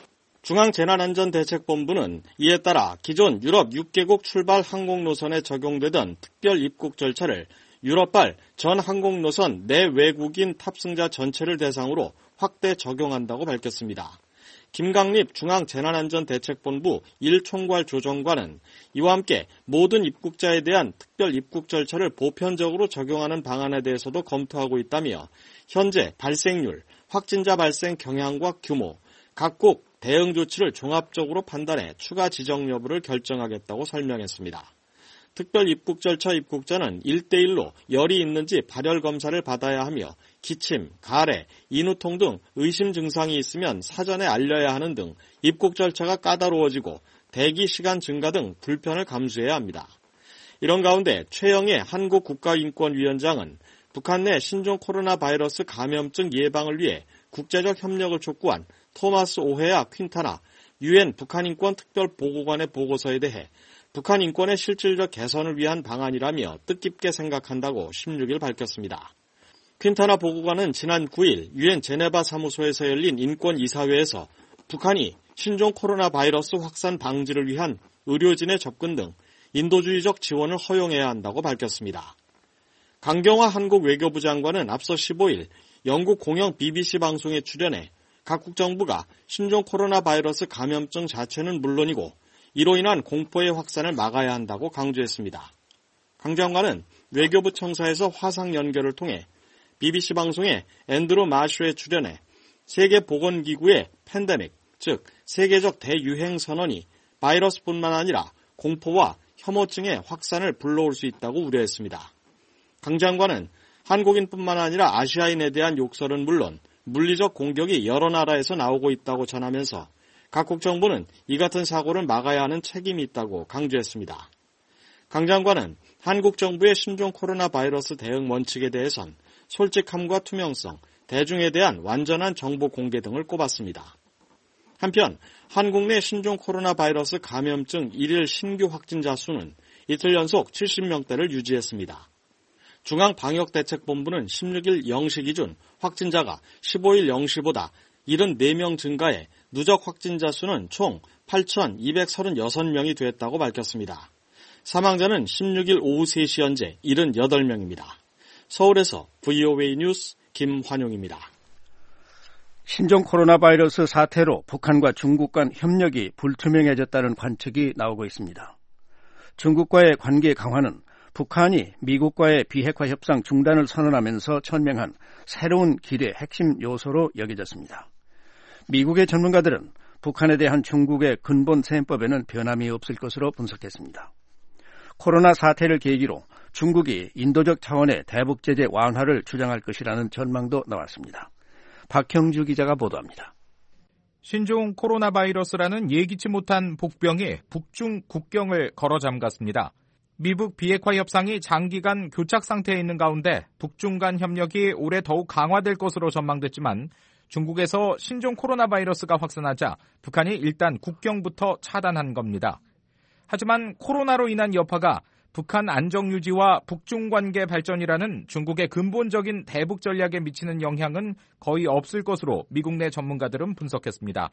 중앙재난안전대책본부는 이에 따라 기존 유럽 육 개국 출발 항공노선에 적용되던 특별 입국 절차를 유럽발 전 항공노선 내 외국인 탑승자 전체를 대상으로 확대 적용한다고 밝혔습니다. 김강립 중앙재난안전대책본부 일 총괄 조정관은 이와 함께 모든 입국자에 대한 특별 입국 절차를 보편적으로 적용하는 방안에 대해서도 검토하고 있다며 현재 발생률, 확진자 발생 경향과 규모, 각국 대응 조치를 종합적으로 판단해 추가 지정 여부를 결정하겠다고 설명했습니다. 특별 입국 절차 입국자는 일 대일로 열이 있는지 발열 검사를 받아야 하며 기침, 가래, 인후통 등 의심 증상이 있으면 사전에 알려야 하는 등 입국 절차가 까다로워지고 대기 시간 증가 등 불편을 감수해야 합니다. 이런 가운데 최영애 한국 국가인권위원장은 북한 내 신종 코로나 바이러스 감염증 예방을 위해 국제적 협력을 촉구한 토마스 오헤아 퀸타나 유엔 북한인권 특별보고관의 보고서에 대해 북한 인권의 실질적 개선을 위한 방안이라며 뜻깊게 생각한다고 십육 일 밝혔습니다. 퀸타나 보고관은 지난 구 일 유엔 제네바 사무소에서 열린 인권이사회에서 북한이 신종 코로나 바이러스 확산 방지를 위한 의료진의 접근 등 인도주의적 지원을 허용해야 한다고 밝혔습니다. 강경화 한국 외교부 장관은 앞서 십오 일 영국 공영 비비씨 방송에 출연해 각국 정부가 신종 코로나 바이러스 감염증 자체는 물론이고 이로 인한 공포의 확산을 막아야 한다고 강조했습니다. 강 장관은 외교부 청사에서 화상 연결을 통해 비비씨 방송에 앤드루 마쇼에 출연해 세계보건기구의 팬데믹, 즉 세계적 대유행 선언이 바이러스뿐만 아니라 공포와 혐오증의 확산을 불러올 수 있다고 우려했습니다. 강 장관은 한국인뿐만 아니라 아시아인에 대한 욕설은 물론 물리적 공격이 여러 나라에서 나오고 있다고 전하면서 각국 정부는 이 같은 사고를 막아야 하는 책임이 있다고 강조했습니다. 강 장관은 한국 정부의 신종 코로나 바이러스 대응 원칙에 대해선 솔직함과 투명성, 대중에 대한 완전한 정보 공개 등을 꼽았습니다. 한편 한국 내 신종 코로나 바이러스 감염증 일일 신규 확진자 수는 이틀 연속 칠십 명대를 유지했습니다. 중앙방역대책본부는 십육 일 영 시 기준 확진자가 십오 일 영 시보다 칠십사 명 증가해 누적 확진자 수는 총 팔천이백삼십육 명이 됐다고 밝혔습니다. 사망자는 십육 일 오후 세 시 현재 칠십팔 명입니다. 서울에서 브이오에이 뉴스 김환용입니다. 신종 코로나 바이러스 사태로 북한과 중국 간 협력이 불투명해졌다는 관측이 나오고 있습니다. 중국과의 관계 강화는 북한이 미국과의 비핵화 협상 중단을 선언하면서 천명한 새로운 길의 핵심 요소로 여겨졌습니다. 미국의 전문가들은 북한에 대한 중국의 근본 셈법에는 변함이 없을 것으로 분석했습니다. 코로나 사태를 계기로 중국이 인도적 차원의 대북 제재 완화를 주장할 것이라는 전망도 나왔습니다. 박형주 기자가 보도합니다. 신종 코로나 바이러스라는 예기치 못한 복병이 북중 국경을 걸어 잠갔습니다. 미북 비핵화 협상이 장기간 교착 상태에 있는 가운데 북중 간 협력이 올해 더욱 강화될 것으로 전망됐지만 중국에서 신종 코로나 바이러스가 확산하자 북한이 일단 국경부터 차단한 겁니다. 하지만 코로나로 인한 여파가 북한 안정 유지와 북중 관계 발전이라는 중국의 근본적인 대북 전략에 미치는 영향은 거의 없을 것으로 미국 내 전문가들은 분석했습니다.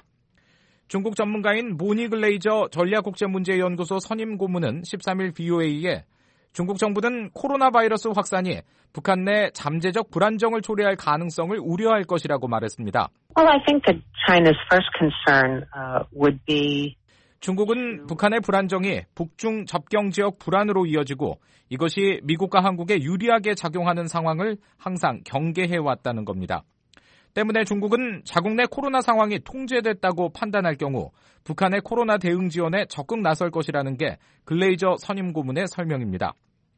중국 전문가인 모니 글레이저 전략국제문제연구소 선임 고문은 십삼 일 브이오에이에 중국 정부는 코로나 바이러스 확산이 북한 내 잠재적 불안정을 초래할 가능성을 우려할 것이라고 말했습니다. Well, I think that China's first concern uh, would be 중국은 북한의 불안정이 북중 접경 지역 불안으로 이어지고 이것이 미국과 한국에 유리하게 작용하는 상황을 항상 경계해왔다는 겁니다. 때문에 중국은 자국 내 코로나 상황이 통제됐다고 판단할 경우 북한의 코로나 대응 지원에 적극 나설 것이라는 게 글레이저 선임 고문의 설명입니다.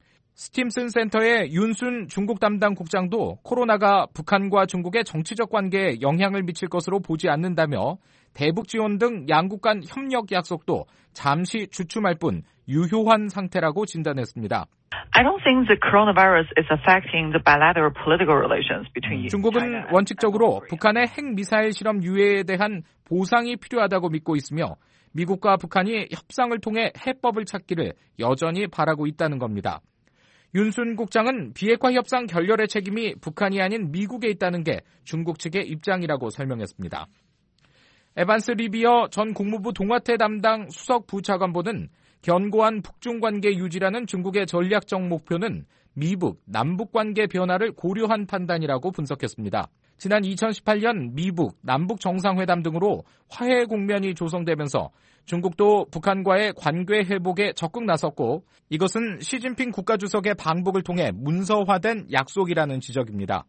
스팀슨 센터의 윤순 중국 담당 국장도 코로나가 북한과 중국의 정치적 관계에 영향을 미칠 것으로 보지 않는다며 대북 지원 등 양국 간 협력 약속도 잠시 주춤할 뿐 유효한 상태라고 진단했습니다. I don't think the coronavirus is affecting the bilateral political relations between 중국은 원칙적으로 북한의 핵미사일 실험 유예에 대한 보상이 필요하다고 믿고 있으며 미국과 북한이 협상을 통해 해법을 찾기를 여전히 바라고 있다는 겁니다. 윤순 국장은 비핵화 협상 결렬의 책임이 북한이 아닌 미국에 있다는 게 중국 측의 입장이라고 설명했습니다. 에반스 리비어 전 국무부 동아태 담당 수석 부차관보는 견고한 북중 관계 유지라는 중국의 전략적 목표는 미북, 남북 관계 변화를 고려한 판단이라고 분석했습니다. 지난 이천십팔 년 미북, 남북 정상회담 등으로 화해 국면이 조성되면서 중국도 북한과의 관계 회복에 적극 나섰고 이것은 시진핑 국가주석의 방북을 통해 문서화된 약속이라는 지적입니다.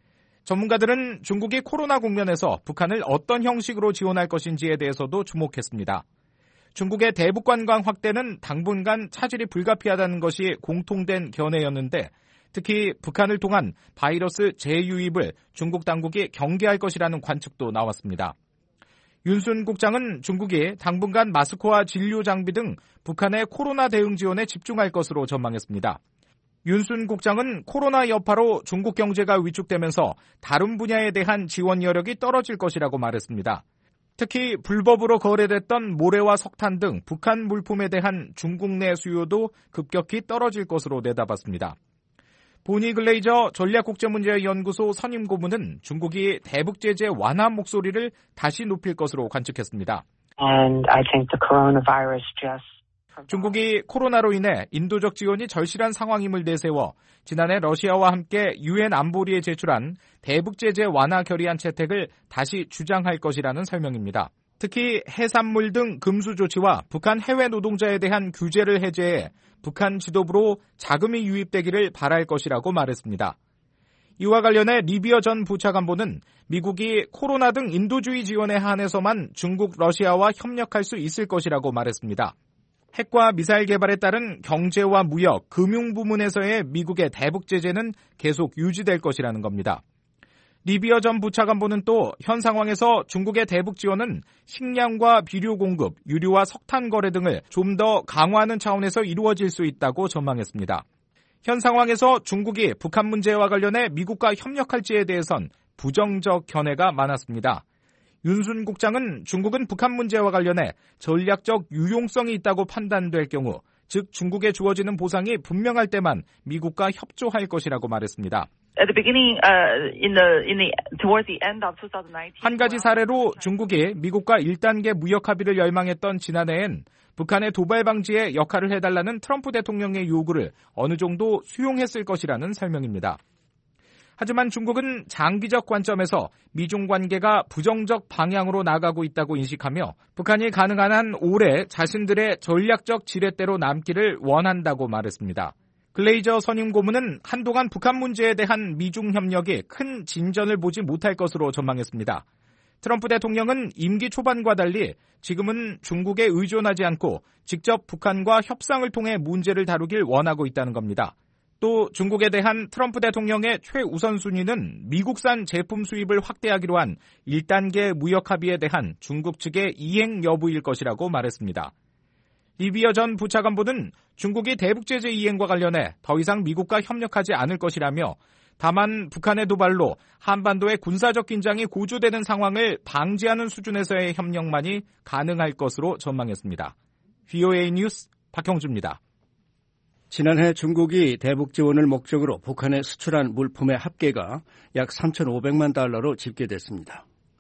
전문가들은 중국이 코로나 국면에서 북한을 어떤 형식으로 지원할 것인지에 대해서도 주목했습니다. 중국의 대북 관광 확대는 당분간 차질이 불가피하다는 것이 공통된 견해였는데 특히 북한을 통한 바이러스 재유입을 중국 당국이 경계할 것이라는 관측도 나왔습니다. 윤순 국장은 중국이 당분간 마스크와 진료 장비 등 북한의 코로나 대응 지원에 집중할 것으로 전망했습니다. 윤순 국장은 코로나 여파로 중국 경제가 위축되면서 다른 분야에 대한 지원 여력이 떨어질 것이라고 말했습니다. 특히 불법으로 거래됐던 모래와 석탄 등 북한 물품에 대한 중국 내 수요도 급격히 떨어질 것으로 내다봤습니다. 보니 글레이저 전략국제문제연구소 선임 고문은 중국이 대북 제재 완화 목소리를 다시 높일 것으로 관측했습니다. And I think the coronavirus just 중국이 코로나로 인해 인도적 지원이 절실한 상황임을 내세워 지난해 러시아와 함께 유엔 안보리에 제출한 대북 제재 완화 결의안 채택을 다시 주장할 것이라는 설명입니다. 특히 해산물 등 금수 조치와 북한 해외 노동자에 대한 규제를 해제해 북한 지도부로 자금이 유입되기를 바랄 것이라고 말했습니다. 이와 관련해 리비어 전 부차관보는 미국이 코로나 등 인도주의 지원에 한해서만 중국, 러시아와 협력할 수 있을 것이라고 말했습니다. 핵과 미사일 개발에 따른 경제와 무역, 금융 부문에서의 미국의 대북 제재는 계속 유지될 것이라는 겁니다. 리비어 전 부차관보는 또 현 상황에서 중국의 대북 지원은 식량과 비료 공급, 유류와 석탄 거래 등을 좀 더 강화하는 차원에서 이루어질 수 있다고 전망했습니다. 현 상황에서 중국이 북한 문제와 관련해 미국과 협력할지에 대해선 부정적 견해가 많았습니다. 윤순 국장은 중국은 북한 문제와 관련해 전략적 유용성이 있다고 판단될 경우, 즉 중국에 주어지는 보상이 분명할 때만 미국과 협조할 것이라고 말했습니다. At the beginning, uh, in the in the towards the end of twenty nineteen. 한 가지 사례로 중국이 미국과 일 단계 무역 합의를 열망했던 지난해엔 북한의 도발 방지에 역할을 해달라는 트럼프 대통령의 요구를 어느 정도 수용했을 것이라는 설명입니다. 하지만 중국은 장기적 관점에서 미중 관계가 부정적 방향으로 나가고 있다고 인식하며 북한이 가능한 한 오래 자신들의 전략적 지렛대로 남기를 원한다고 말했습니다. 글레이저 선임 고문은 한동안 북한 문제에 대한 미중 협력이 큰 진전을 보지 못할 것으로 전망했습니다. 트럼프 대통령은 임기 초반과 달리 지금은 중국에 의존하지 않고 직접 북한과 협상을 통해 문제를 다루길 원하고 있다는 겁니다. 또 중국에 대한 트럼프 대통령의 최우선순위는 미국산 제품 수입을 확대하기로 한 일 단계 무역 합의에 대한 중국 측의 이행 여부일 것이라고 말했습니다. 리비어 전 부차관보는 중국이 대북 제재 이행과 관련해 더 이상 미국과 협력하지 않을 것이라며 다만 북한의 도발로 한반도의 군사적 긴장이 고조되는 상황을 방지하는 수준에서의 협력만이 가능할 것으로 전망했습니다. 브이오에이 뉴스 박형주입니다. 지난해 중국이 대북 지원을 목적으로 북한에 수출한 물품의 합계가 약 삼천오백만 달러로 집계됐습니다.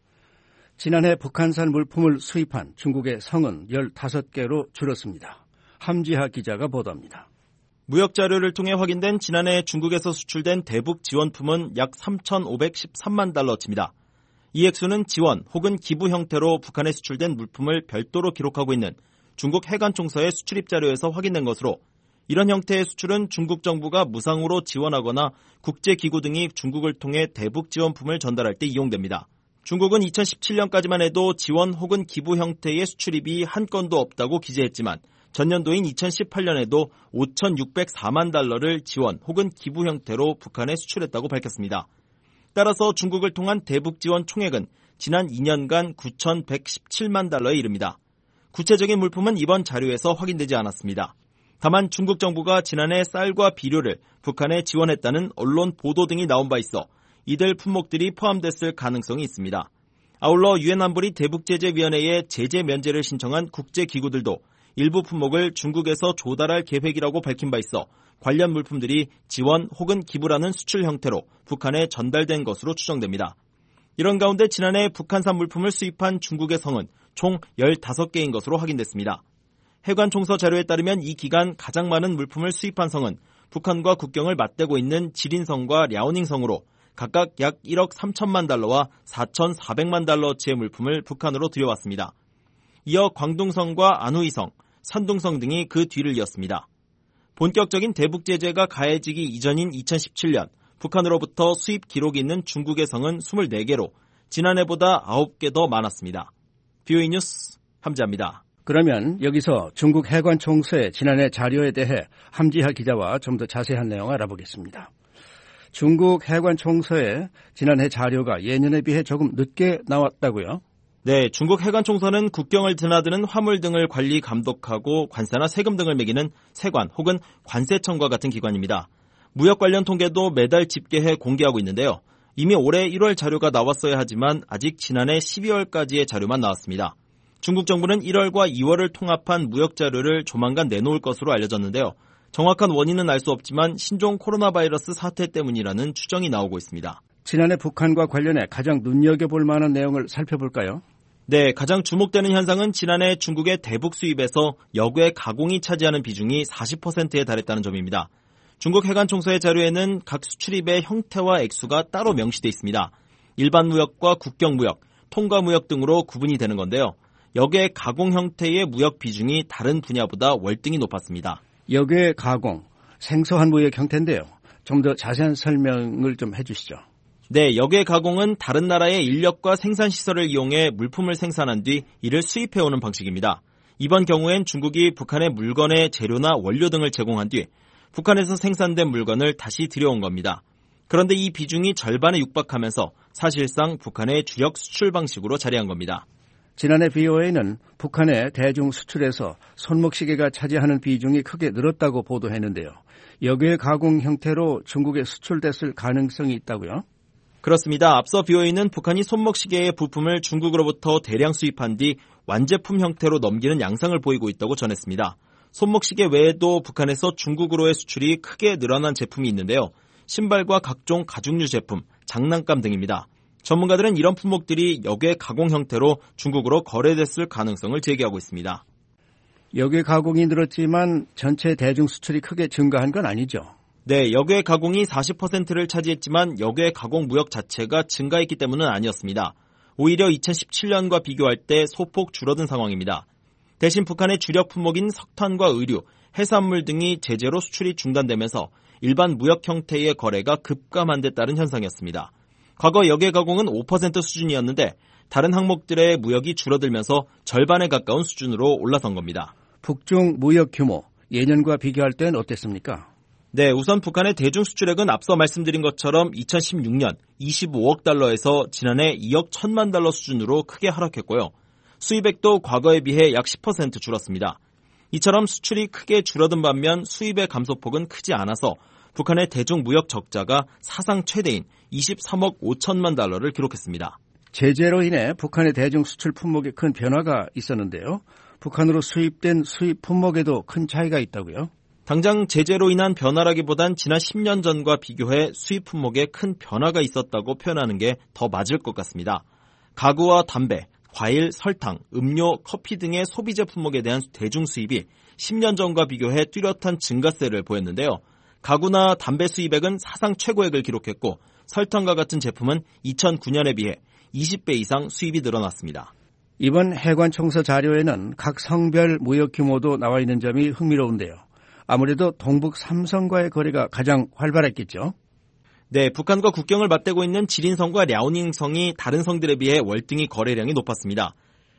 지난해 북한산 물품을 수입한 중국의 성은 열다섯 개로 줄었습니다. 함지하 기자가 보도합니다. 무역 자료를 통해 확인된 지난해 중국에서 수출된 대북 지원품은 약 삼천오백십삼만 달러치입니다. 이 액수는 지원 혹은 기부 형태로 북한에 수출된 물품을 별도로 기록하고 있는 중국 해관총서의 수출입 자료에서 확인된 것으로, 이런 형태의 수출은 중국 정부가 무상으로 지원하거나 국제기구 등이 중국을 통해 대북 지원품을 전달할 때 이용됩니다. 중국은 이천십칠 년까지만 해도 지원 혹은 기부 형태의 수출입이 한 건도 없다고 기재했지만 전년도인 이천십팔 년에도 오천육백사만 달러를 지원 혹은 기부 형태로 북한에 수출했다고 밝혔습니다. 따라서 중국을 통한 대북 지원 총액은 지난 이 년간 구천백십칠만 달러에 이릅니다. 구체적인 물품은 이번 자료에서 확인되지 않았습니다. 다만 중국 정부가 지난해 쌀과 비료를 북한에 지원했다는 언론 보도 등이 나온 바 있어 이들 품목들이 포함됐을 가능성이 있습니다. 아울러 유엔 안보리 대북제재위원회에 제재 면제를 신청한 국제기구들도 일부 품목을 중국에서 조달할 계획이라고 밝힌 바 있어 관련 물품들이 지원 혹은 기부라는 수출 형태로 북한에 전달된 것으로 추정됩니다. 이런 가운데 지난해 북한산 물품을 수입한 중국의 성은 총 열다섯 개인 것으로 확인됐습니다. 해관총서 자료에 따르면 이 기간 가장 많은 물품을 수입한 성은 북한과 국경을 맞대고 있는 지린성과 랴오닝성으로 각각 약 일억 삼천만 달러와 사천사백만 달러치의 물품을 북한으로 들여왔습니다. 이어 광둥성과 안후이성, 산둥성 등이 그 뒤를 이었습니다. 본격적인 대북 제재가 가해지기 이전인 이천십칠 년 북한으로부터 수입 기록이 있는 중국의 성은 이십사 개로 지난해보다 아홉 개 더 많았습니다. 비오이 뉴스 함지아입니다. 그러면 여기서 중국 해관총서의 지난해 자료에 대해 함지하 기자와 좀 더 자세한 내용 알아보겠습니다. 중국 해관총서의 지난해 자료가 예년에 비해 조금 늦게 나왔다고요? 네, 중국 해관총서는 국경을 드나드는 화물 등을 관리 감독하고 관세나 세금 등을 매기는 세관 혹은 관세청과 같은 기관입니다. 무역 관련 통계도 매달 집계해 공개하고 있는데요. 이미 올해 일월 자료가 나왔어야 하지만 아직 지난해 십이월까지의 자료만 나왔습니다. 중국 정부는 일월과 이월을 통합한 무역 자료를 조만간 내놓을 것으로 알려졌는데요. 정확한 원인은 알 수 없지만 신종 코로나 바이러스 사태 때문이라는 추정이 나오고 있습니다. 지난해 북한과 관련해 가장 눈여겨볼 만한 내용을 살펴볼까요? 네, 가장 주목되는 현상은 지난해 중국의 대북 수입에서 역외 가공이 차지하는 비중이 사십 퍼센트에 달했다는 점입니다. 중국 해관총서의 자료에는 각 수출입의 형태와 액수가 따로 명시되어 있습니다. 일반 무역과 국경 무역, 통과 무역 등으로 구분이 되는 건데요. 역외 가공 형태의 무역 비중이 다른 분야보다 월등히 높았습니다. 역외 가공, 생소한 무역 형태인데요. 좀 더 자세한 설명을 좀 해주시죠. 네, 역외 가공은 다른 나라의 인력과 생산시설을 이용해 물품을 생산한 뒤 이를 수입해오는 방식입니다. 이번 경우엔 중국이 북한의 물건의 재료나 원료 등을 제공한 뒤 북한에서 생산된 물건을 다시 들여온 겁니다. 그런데 이 비중이 절반에 육박하면서 사실상 북한의 주력 수출 방식으로 자리한 겁니다. 지난해 비오에이는 북한의 대중 수출에서 손목시계가 차지하는 비중이 크게 늘었다고 보도했는데요. 역외 가공 형태로 중국에 수출됐을 가능성이 있다고요? 그렇습니다. 앞서 비오에이는 북한이 손목시계의 부품을 중국으로부터 대량 수입한 뒤 완제품 형태로 넘기는 양상을 보이고 있다고 전했습니다. 손목시계 외에도 북한에서 중국으로의 수출이 크게 늘어난 제품이 있는데요. 신발과 각종 가죽류 제품, 장난감 등입니다. 전문가들은 이런 품목들이 역외 가공 형태로 중국으로 거래됐을 가능성을 제기하고 있습니다. 역외 가공이 늘었지만 전체 대중 수출이 크게 증가한 건 아니죠? 네, 역외 가공이 사십 퍼센트를 차지했지만 역외 가공 무역 자체가 증가했기 때문은 아니었습니다. 오히려 이천십칠 년과 비교할 때 소폭 줄어든 상황입니다. 대신 북한의 주력 품목인 석탄과 의류, 해산물 등이 제재로 수출이 중단되면서 일반 무역 형태의 거래가 급감한 데 따른 현상이었습니다. 과거 역외 가공은 오 퍼센트 수준이었는데 다른 항목들의 무역이 줄어들면서 절반에 가까운 수준으로 올라선 겁니다. 북중 무역 규모, 예년과 비교할 땐 어땠습니까? 네, 우선 북한의 대중 수출액은 앞서 말씀드린 것처럼 이천십육 년 이십오억 달러에서 지난해 이억 천만 달러 수준으로 크게 하락했고요. 수입액도 과거에 비해 약 십 퍼센트 줄었습니다. 이처럼 수출이 크게 줄어든 반면 수입의 감소폭은 크지 않아서 북한의 대중 무역 적자가 사상 최대인 이십삼억 오천만 달러를 기록했습니다. 제재로 인해 북한의 대중 수출 품목에 큰 변화가 있었는데요. 북한으로 수입된 수입 품목에도 큰 차이가 있다고요? 당장 제재로 인한 변화라기보단 지난 십 년 전과 비교해 수입 품목에 큰 변화가 있었다고 표현하는 게 더 맞을 것 같습니다. 가구와 담배, 과일, 설탕, 음료, 커피 등의 소비재 품목에 대한 대중 수입이 십 년 전과 비교해 뚜렷한 증가세를 보였는데요. 가구나 담배 수입액은 사상 최고액을 기록했고 설탕과 같은 제품은 이천구 년에 비해 이십 배 이상 수입이 늘어났습니다. 이번 해관 청서 자료에는 각 성별 무역 규모도 나와 있는 점이 흥미로운데요. 아무래도 동북 삼성과의 거래가 가장 활발했겠죠? 네, 북한과 국경을 맞대고 있는 지린성과 랴오닝성이 다른 성들에 비해 월등히 거래량이 높았습니다.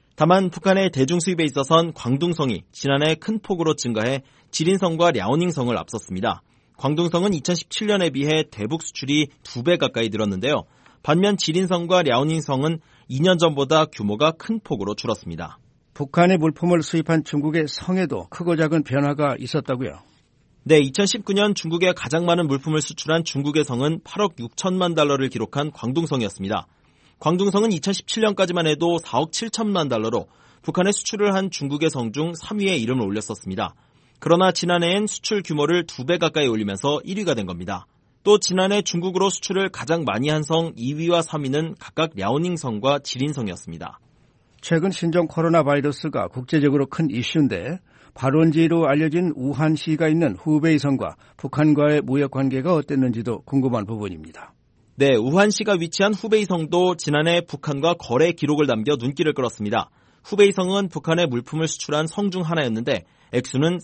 다만 북한의 대중 수입에 있어선 광둥성이 지난해 큰 폭으로 증가해 지린성과 랴오닝성을 앞섰습니다. 광둥성은 이천십칠 년에 비해 대북 수출이 두 배 가까이 늘었는데요. 반면 지린성과 랴오닝성은 이 년 전보다 규모가 큰 폭으로 줄었습니다. 북한의 물품을 수입한 중국의 성에도 크고 작은 변화가 있었다고요? 네, 이천십구 년 중국에 가장 많은 물품을 수출한 중국의 성은 팔억 육천만 달러를 기록한 광둥성이었습니다. 광둥성은 이천십칠 년까지만 해도 사억 칠천만 달러로 북한에 수출을 한 중국의 성 중 삼 위에 이름을 올렸었습니다. 그러나 지난해엔 수출 규모를 두 배 가까이 올리면서 일 위가 된 겁니다. 또 지난해 중국으로 수출을 가장 많이 한 성 이 위와 삼 위는 각각 랴오닝성과 지린성이었습니다. 최근 신종 코로나 바이러스가 국제적으로 큰 이슈인데 발원지로 알려진 우한시가 있는 후베이성과 북한과의 무역 관계가 어땠는지도 궁금한 부분입니다. 네, 우한시가 위치한 후베이성도 지난해 북한과 거래 기록을 남겨 눈길을 끌었습니다. 후베이성은 북한에 물품을 수출한 성 중 하나였는데 액수는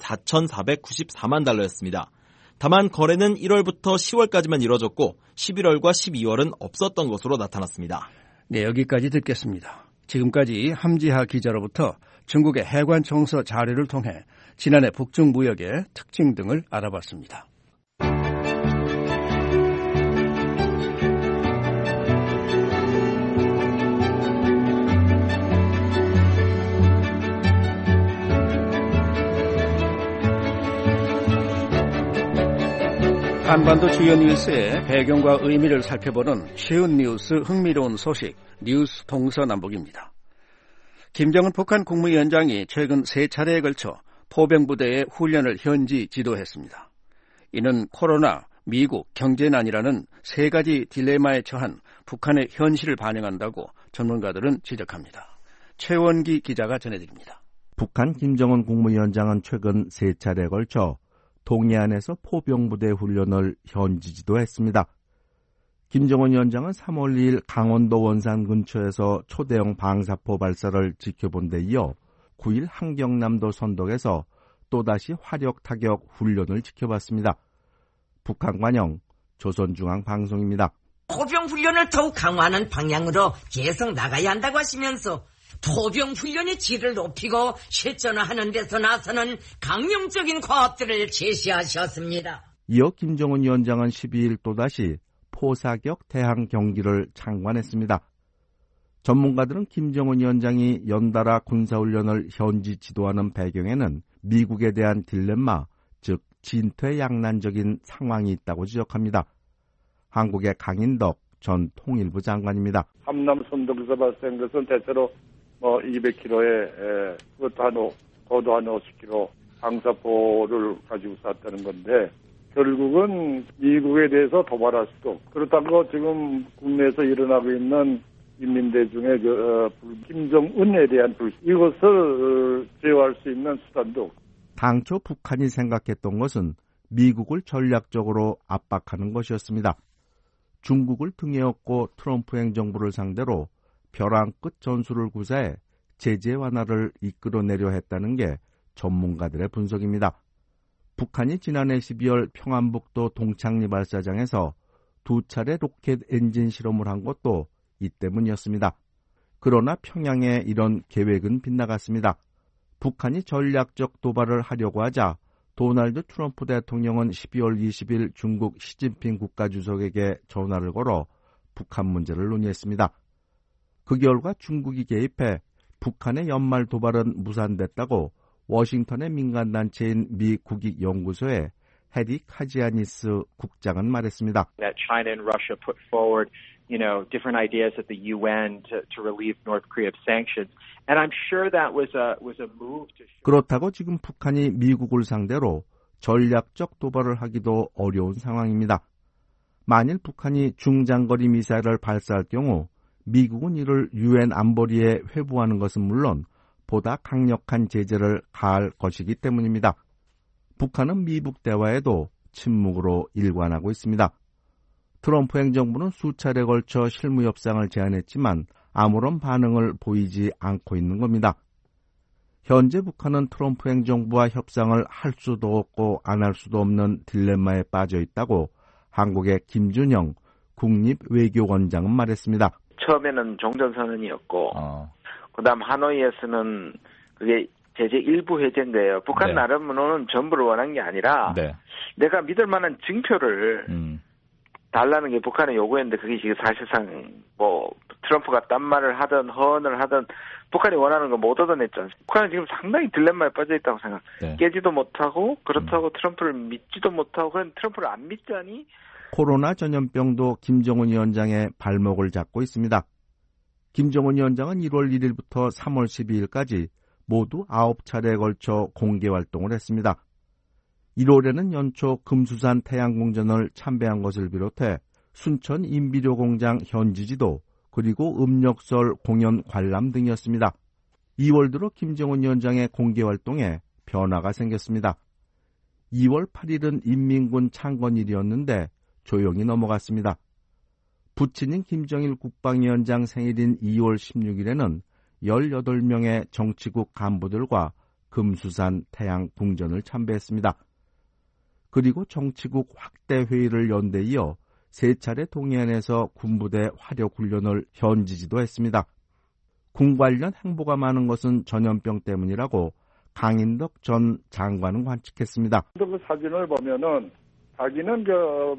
사천사백구십사만 달러였습니다. 다만 거래는 일월부터 시월까지만 이뤄졌고 십일월과 십이월은 없었던 것으로 나타났습니다. 네, 여기까지 듣겠습니다. 지금까지 함지하 기자로부터 중국의 해관 청서 자료를 통해 지난해 북중 무역의 특징 등을 알아봤습니다. 한반도 주요 뉴스의 배경과 의미를 살펴보는 쉬운 뉴스 흥미로운 소식 뉴스 동서남북입니다. 김정은 북한 국무위원장이 최근 세 차례에 걸쳐 포병부대의 훈련을 현지 지도했습니다. 이는 코로나, 미국, 경제난이라는 세 가지 딜레마에 처한 북한의 현실을 반영한다고 전문가들은 지적합니다. 최원기 기자가 전해드립니다. 북한 김정은 국무위원장은 최근 세 차례에 걸쳐 동해안에서 포병부대 훈련을 현지 지도했습니다. 김정은 위원장은 삼월 이일 강원도 원산 근처에서 초대형 방사포 발사를 지켜본 데 이어 구일 한경남도 선덕에서 또다시 화력 타격 훈련을 지켜봤습니다. 북한 관영 조선중앙방송입니다. 포병 훈련을 더욱 강화하는 방향으로 계속 나가야 한다고 하시면서 포병 훈련의 질을 높이고 실전화하는 데서 나서는 강령적인 과업들을 제시하셨습니다. 이어 김정은 위원장은 십이일 또다시 포사격 대항 경기를 창관했습니다. 전문가들은 김정은 위원장이 연달아 군사훈련을 현지 지도하는 배경에는 미국에 대한 딜레마, 즉 진퇴양난적인 상황이 있다고 지적합니다. 한국의 강인덕 전 통일부 장관입니다. 함남 선덕에서 발생한 것은 대체로 뭐 이백 킬로미터에 그것도 한 거도 한 오십 킬로미터 방사포를 가지고 쐈다는 건데 결국은 미국에 대해서 도발할 수도 그렇다고 지금 국내에서 일어나고 있는 인민대중의 그, 어, 김정은에 대한 불 이것을 제어할 수 있는 수단도 당초 북한이 생각했던 것은 미국을 전략적으로 압박하는 것이었습니다. 중국을 등에 업고 트럼프 행정부를 상대로 벼랑 끝 전술을 구사해 제재 완화를 이끌어내려 했다는 게 전문가들의 분석입니다. 북한이 지난해 십이월 평안북도 동창리 발사장에서 두 차례 로켓 엔진 실험을 한 것도 이 때문이었습니다. 그러나 평양의 이런 계획은 빗나갔습니다. 북한이 전략적 도발을 하려고 하자 도널드 트럼프 대통령은 십이월 이십일 중국 시진핑 국가주석에게 전화를 걸어 북한 문제를 논의했습니다. 그 결과 중국이 개입해 북한의 연말 도발은 무산됐다고 워싱턴의 민간단체인 미 국익연구소에 헤디 카지아니스 국장은 말했습니다. That China and Russia put forward, you know, different ideas at the U N to, to relieve North Korea of sanctions, and I'm sure that was a was a move to. 그렇다고 지금 북한이 미국을 상대로 전략적 도발을 하기도 어려운 상황입니다. 만일 북한이 중장거리 미사일을 발사할 경우 미국은 이를 유엔 안보리에 회부하는 것은 물론 보다 강력한 제재를 가할 것이기 때문입니다. 북한은 미국 대화에도 침묵으로 일관하고 있습니다. 트럼프 행정부는 수차례 걸쳐 실무 협상을 제안했지만 아무런 반응을 보이지 않고 있는 겁니다. 현재 북한은 트럼프 행정부와 협상을 할 수도 없고 안 할 수도 없는 딜레마에 빠져 있다고 한국의 김준영 국립외교원장은 말했습니다. 처음에는 종전선언이었고 어. 그다음 하노이에서는 그게 제재 일부 해제인 거예요. 북한 네. 나름으로는 전부를 원한 게 아니라 네. 내가 믿을 만한 증표를 음. 달라는 게 북한의 요구였는데 그게 지금 사실상 뭐 트럼프가 딴 말을 하든 허언을 하든 북한이 원하는 거 못 얻어냈지 않습니까? 북한은 지금 상당히 딜레마에 빠져 있다고 생각. 네. 깨지도 못하고 그렇다고 음. 트럼프를 믿지도 못하고 그런 트럼프를 안 믿자니 코로나 전염병도 김정은 위원장의 발목을 잡고 있습니다. 김정은 위원장은 일월 일일부터 삼월 십이일까지 모두 아홉 차례에 걸쳐 공개 활동을 했습니다. 일월에는 연초 금수산 태양궁전을 참배한 것을 비롯해 순천 인비료 공장 현지지도 그리고 음력설 공연 관람 등이었습니다. 이월 들어 김정은 위원장의 공개 활동에 변화가 생겼습니다. 이월 팔일은 인민군 창건일이었는데 조용히 넘어갔습니다. 부친인 김정일 국방위원장 생일인 이월 십육일에는 열여덟 명의 정치국 간부들과 금수산 태양궁전을 참배했습니다. 그리고 정치국 확대 회의를 연대 이어 세 차례 동해안에서 군부대 화력 훈련을 현지지도 했습니다. 군 관련 행보가 많은 것은 전염병 때문이라고 강인덕 전 장관은 관측했습니다. 그 사진을 보면은 자기는 그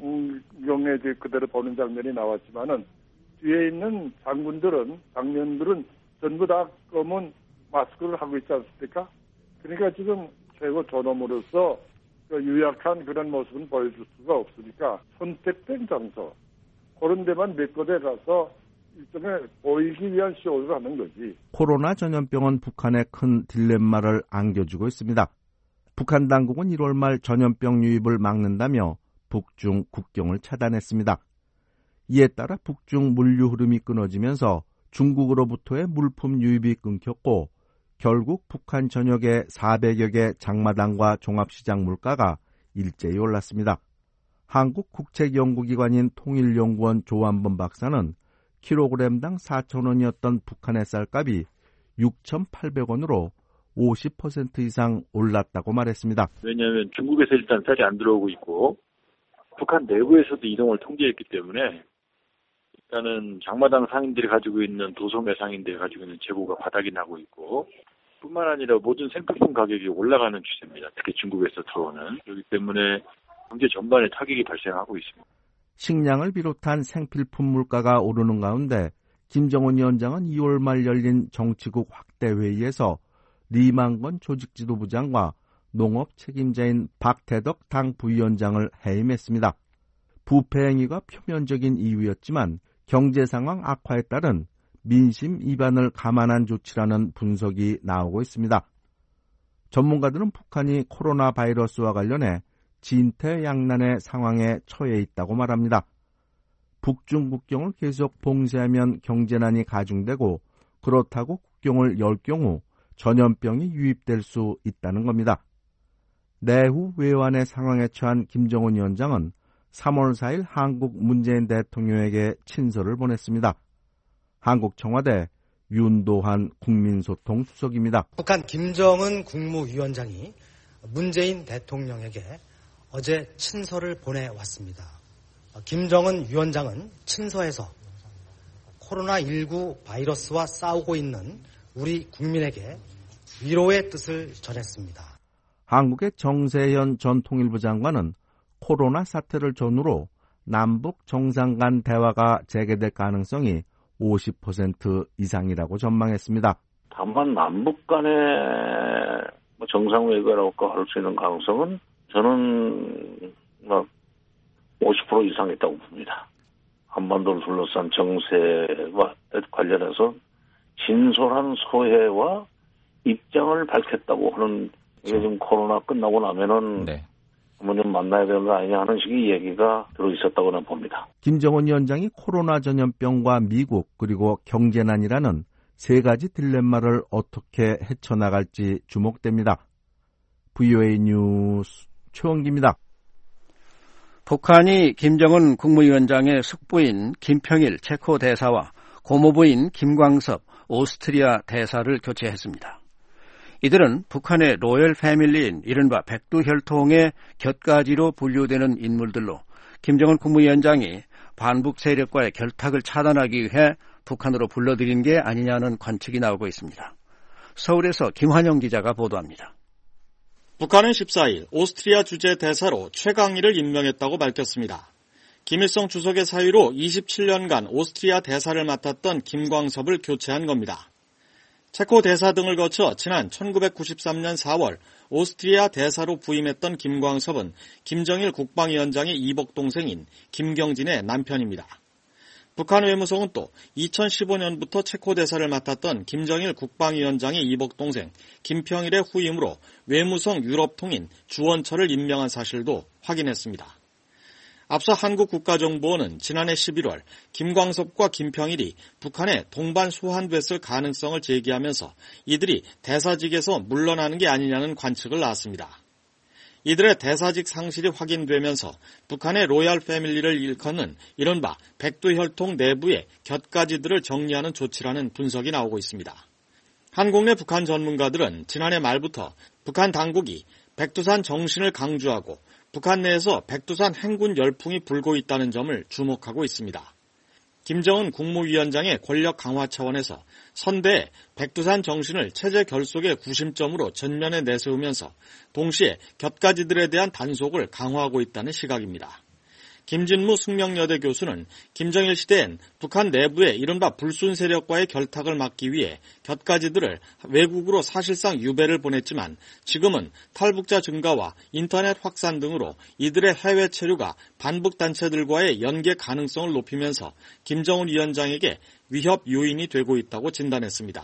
망경에 그대로 보는 장면이 나왔지만은 뒤에 있는 장군들은 장면들은 전부 다 검은 마스크를 하고 있지 않습니까? 그러니까 지금 최고 존엄으로서 그 유약한 그런 모습은 보여줄 수가 없으니까 선택된 장소 그런 데만 몇 군데 가서 일종의 보이기 위한 쇼를 하는 거지. 코로나 전염병은 북한의 큰 딜레마를 안겨주고 있습니다. 북한 당국은 일월 말 전염병 유입을 막는다며 북중 국경을 차단했습니다. 이에 따라 북중 물류 흐름이 끊어지면서 중국으로부터의 물품 유입이 끊겼고 결국 북한 전역의 사백여 개 장마당과 종합시장 물가가 일제히 올랐습니다. 한국 국책연구기관인 통일연구원 조한범 박사는 킬로그램당 사천 원이었던 북한의 쌀값이 육천팔백 원으로 오십 퍼센트 이상 올랐다고 말했습니다. 왜냐하면 중국에서 일단 쌀이 안 들어오고 있고 북한 내부에서도 이동을 통제했기 때문에 일단은 장마당 상인들이 가지고 있는 도소매 상인들이 가지고 있는 재고가 바닥이 나고 있고 뿐만 아니라 모든 생필품 가격이 올라가는 추세입니다. 특히 중국에서 들어오는. 그렇기 때문에 경제 전반에 타격이 발생하고 있습니다. 식량을 비롯한 생필품 물가가 오르는 가운데 김정은 위원장은 이월 말 열린 정치국 확대 회의에서 리만건 조직지도부장과 농업 책임자인 박태덕 당 부위원장을 해임했습니다. 부패 행위가 표면적인 이유였지만 경제 상황 악화에 따른 민심 이반을 감안한 조치라는 분석이 나오고 있습니다. 전문가들은 북한이 코로나 바이러스와 관련해 진퇴양난의 상황에 처해 있다고 말합니다. 북중 국경을 계속 봉쇄하면 경제난이 가중되고 그렇다고 국경을 열 경우 전염병이 유입될 수 있다는 겁니다. 내후 외환의 상황에 처한 김정은 위원장은 삼월 사일 한국 문재인 대통령에게 친서를 보냈습니다. 한국 청와대 윤도한 국민소통 수석입니다. 북한 김정은 국무위원장이 문재인 대통령에게 어제 친서를 보내왔습니다. 김정은 위원장은 친서에서 코로나십구 바이러스와 싸우고 있는 우리 국민에게 위로의 뜻을 전했습니다. 한국의 정세현 전 통일부 장관은 코로나 사태를 전후로 남북 정상 간 대화가 재개될 가능성이 오십 퍼센트 이상이라고 전망했습니다. 다만 남북 간의 정상회담이라고 할 수 있는 가능성은 저는 막 오십 퍼센트 이상 있다고 봅니다. 한반도를 둘러싼 정세와 관련해서 진솔한 소회와 입장을 밝혔다고 하는, 이게 지금 코로나 끝나고 나면은 네. 한번 좀 만나야 되는 거 아니냐 하는 식의 얘기가 들어있었다고 는 봅니다. 김정은 위원장이 코로나 전염병과 미국 그리고 경제난이라는 세 가지 딜레마를 어떻게 헤쳐나갈지 주목됩니다. 브이오에이 뉴스 최원기입니다. 북한이 김정은 국무위원장의 숙부인 김평일 체코 대사와 고모부인 김광섭 오스트리아 대사를 교체했습니다. 이들은 북한의 로열 패밀리인 이른바 백두혈통의 곁가지로 분류되는 인물들로 김정은 국무위원장이 반북 세력과의 결탁을 차단하기 위해 북한으로 불러들인 게 아니냐는 관측이 나오고 있습니다. 서울에서 김환영 기자가 보도합니다. 북한은 십사일 오스트리아 주재 대사로 최강일을 임명했다고 밝혔습니다. 김일성 주석의 사위로 이십칠 년간 오스트리아 대사를 맡았던 김광섭을 교체한 겁니다. 체코 대사 등을 거쳐 지난 천구백구십삼 년 사월 오스트리아 대사로 부임했던 김광섭은 김정일 국방위원장의 이복 동생인 김경진의 남편입니다. 북한 외무성은 또 이천십오 년부터 체코 대사를 맡았던 김정일 국방위원장의 이복 동생 김평일의 후임으로 외무성 유럽통인 주원철을 임명한 사실도 확인했습니다. 앞서 한국국가정보원은 지난해 십일월 김광섭과 김평일이 북한에 동반 소환됐을 가능성을 제기하면서 이들이 대사직에서 물러나는 게 아니냐는 관측을 낳았습니다. 이들의 대사직 상실이 확인되면서 북한의 로얄 패밀리를 일컫는 이른바 백두혈통 내부의 곁가지들을 정리하는 조치라는 분석이 나오고 있습니다. 한국 내 북한 전문가들은 지난해 말부터 북한 당국이 백두산 정신을 강조하고 북한 내에서 백두산 행군 열풍이 불고 있다는 점을 주목하고 있습니다. 김정은 국무위원장의 권력 강화 차원에서 선대에 백두산 정신을 체제 결속의 구심점으로 전면에 내세우면서 동시에 곁가지들에 대한 단속을 강화하고 있다는 시각입니다. 김진무 숙명여대 교수는 김정일 시대엔 북한 내부의 이른바 불순 세력과의 결탁을 막기 위해 곁가지들을 외국으로 사실상 유배를 보냈지만 지금은 탈북자 증가와 인터넷 확산 등으로 이들의 해외 체류가 반북단체들과의 연계 가능성을 높이면서 김정은 위원장에게 위협 요인이 되고 있다고 진단했습니다.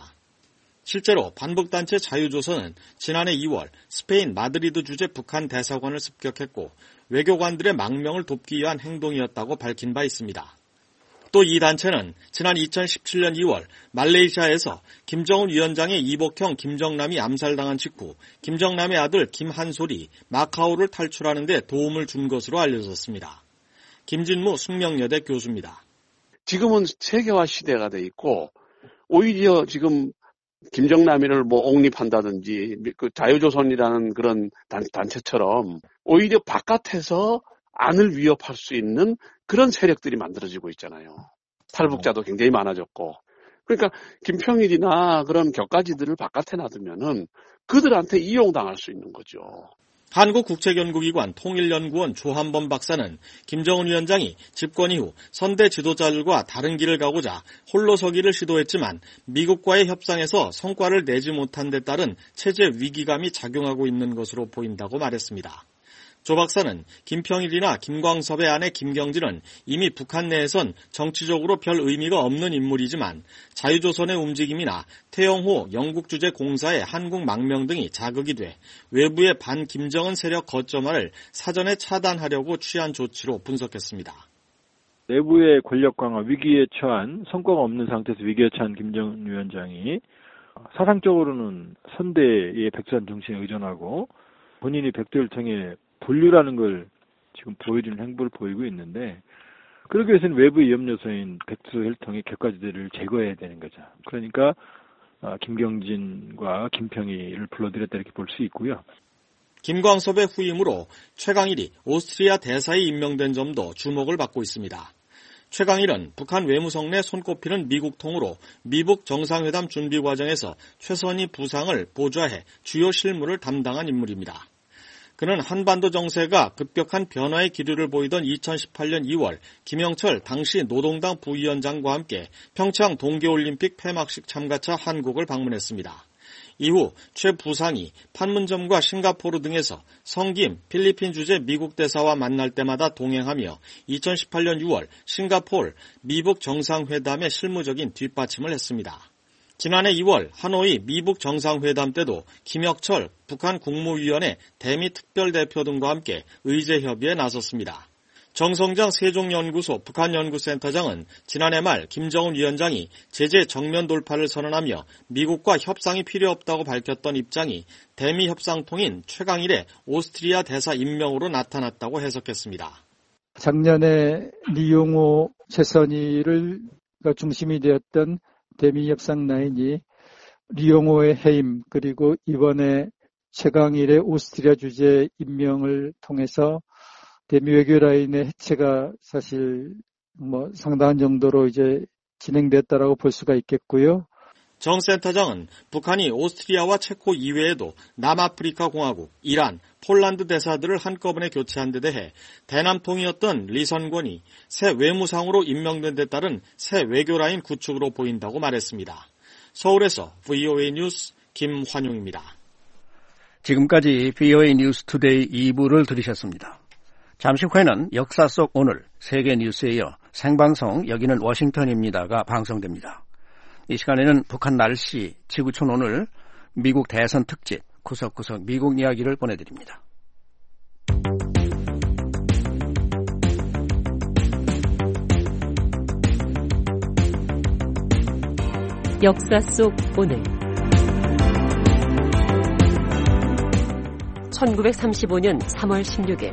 실제로 반북단체 자유조선은 지난해 이월 스페인 마드리드 주재 북한 대사관을 습격했고 외교관들의 망명을 돕기 위한 행동이었다고 밝힌 바 있습니다. 또 이 단체는 지난 이천십칠 년 이월 말레이시아에서 김정은 위원장의 이복형 김정남이 암살당한 직후 김정남의 아들 김한솔이 마카오를 탈출하는 데 도움을 준 것으로 알려졌습니다. 김진무 숙명여대 교수입니다. 지금은 세계화 시대가 돼 있고 오히려 지금 김정남이를 뭐 옹립한다든지 그 자유조선이라는 그런 단, 단체처럼 오히려 바깥에서 안을 위협할 수 있는 그런 세력들이 만들어지고 있잖아요. 탈북자도 굉장히 많아졌고. 그러니까 김평일이나 그런 격가지들을 바깥에 놔두면은 그들한테 이용당할 수 있는 거죠. 한국국책연구기관 통일연구원 조한범 박사는 김정은 위원장이 집권 이후 선대 지도자들과 다른 길을 가고자 홀로 서기를 시도했지만 미국과의 협상에서 성과를 내지 못한 데 따른 체제 위기감이 작용하고 있는 것으로 보인다고 말했습니다. 조 박사는 김평일이나 김광섭의 아내 김경진은 이미 북한 내에선 정치적으로 별 의미가 없는 인물이지만 자유조선의 움직임이나 태영호 영국 주재 공사의 한국 망명 등이 자극이 돼 외부의 반김정은 세력 거점화를 사전에 차단하려고 취한 조치로 분석했습니다. 내부의 권력 강화 위기에 처한 성과가 없는 상태에서 위기에 처한 김정은 위원장이 사상적으로는 선대의 백두산 정신에 의존하고 본인이 백두혈통의 분류라는 걸 지금 보여주는 행보를 보이고 있는데 그러기 위해서는 외부 위험 요소인 백두혈통의 격가지들을 제거해야 되는 거죠. 그러니까 김경진과 김평일을 불러들였다 이렇게 볼 수 있고요. 김광섭의 후임으로 최강일이 오스트리아 대사에 임명된 점도 주목을 받고 있습니다. 최강일은 북한 외무성 내 손꼽히는 미국통으로 미북 정상회담 준비 과정에서 최선희 부상을 보좌해 주요 실무를 담당한 인물입니다. 그는 한반도 정세가 급격한 변화의 기류를 보이던 이천십팔 년 이월 김영철 당시 노동당 부위원장과 함께 평창 동계올림픽 폐막식 참가차 한국을 방문했습니다. 이후 최 부상이 판문점과 싱가포르 등에서 성김 필리핀 주재 미국 대사와 만날 때마다 동행하며 이천십팔 년 유월 싱가포르 미북 정상회담의 실무적인 뒷받침을 했습니다. 지난해 이월 하노이 미북 정상회담 때도 김혁철 북한 국무위원회 대미 특별대표 등과 함께 의제 협의에 나섰습니다. 정성장 세종연구소 북한연구센터장은 지난해 말 김정은 위원장이 제재 정면 돌파를 선언하며 미국과 협상이 필요 없다고 밝혔던 입장이 대미 협상통인 최강일의 오스트리아 대사 임명으로 나타났다고 해석했습니다. 작년에 리용호 최선희를 중심이 되었던 대미 협상 라인이 리용호의 해임 그리고 이번에 최강일의 오스트리아 주재 임명을 통해서 대미 외교 라인의 해체가 사실 뭐 상당한 정도로 이제 진행됐다라고 볼 수가 있겠고요. 정 센터장은 북한이 오스트리아와 체코 이외에도 남아프리카 공화국, 이란, 폴란드 대사들을 한꺼번에 교체한 데 대해 대남통이었던 리선권이 새 외무상으로 임명된 데 따른 새 외교 라인 구축으로 보인다고 말했습니다. 서울에서 브이오에이 뉴스 김환용입니다. 지금까지 브이오에이 뉴스 투데이 이 부를 들으셨습니다. 잠시 후에는 역사 속 오늘 세계 뉴스에 이어 생방송 여기는 워싱턴입니다가 방송됩니다. 이 시간에는 북한 날씨, 지구촌 오늘, 미국 대선 특집, 구석구석 미국 이야기를 보내드립니다. 역사 속 오늘 천구백삼십오 년 삼월 십육일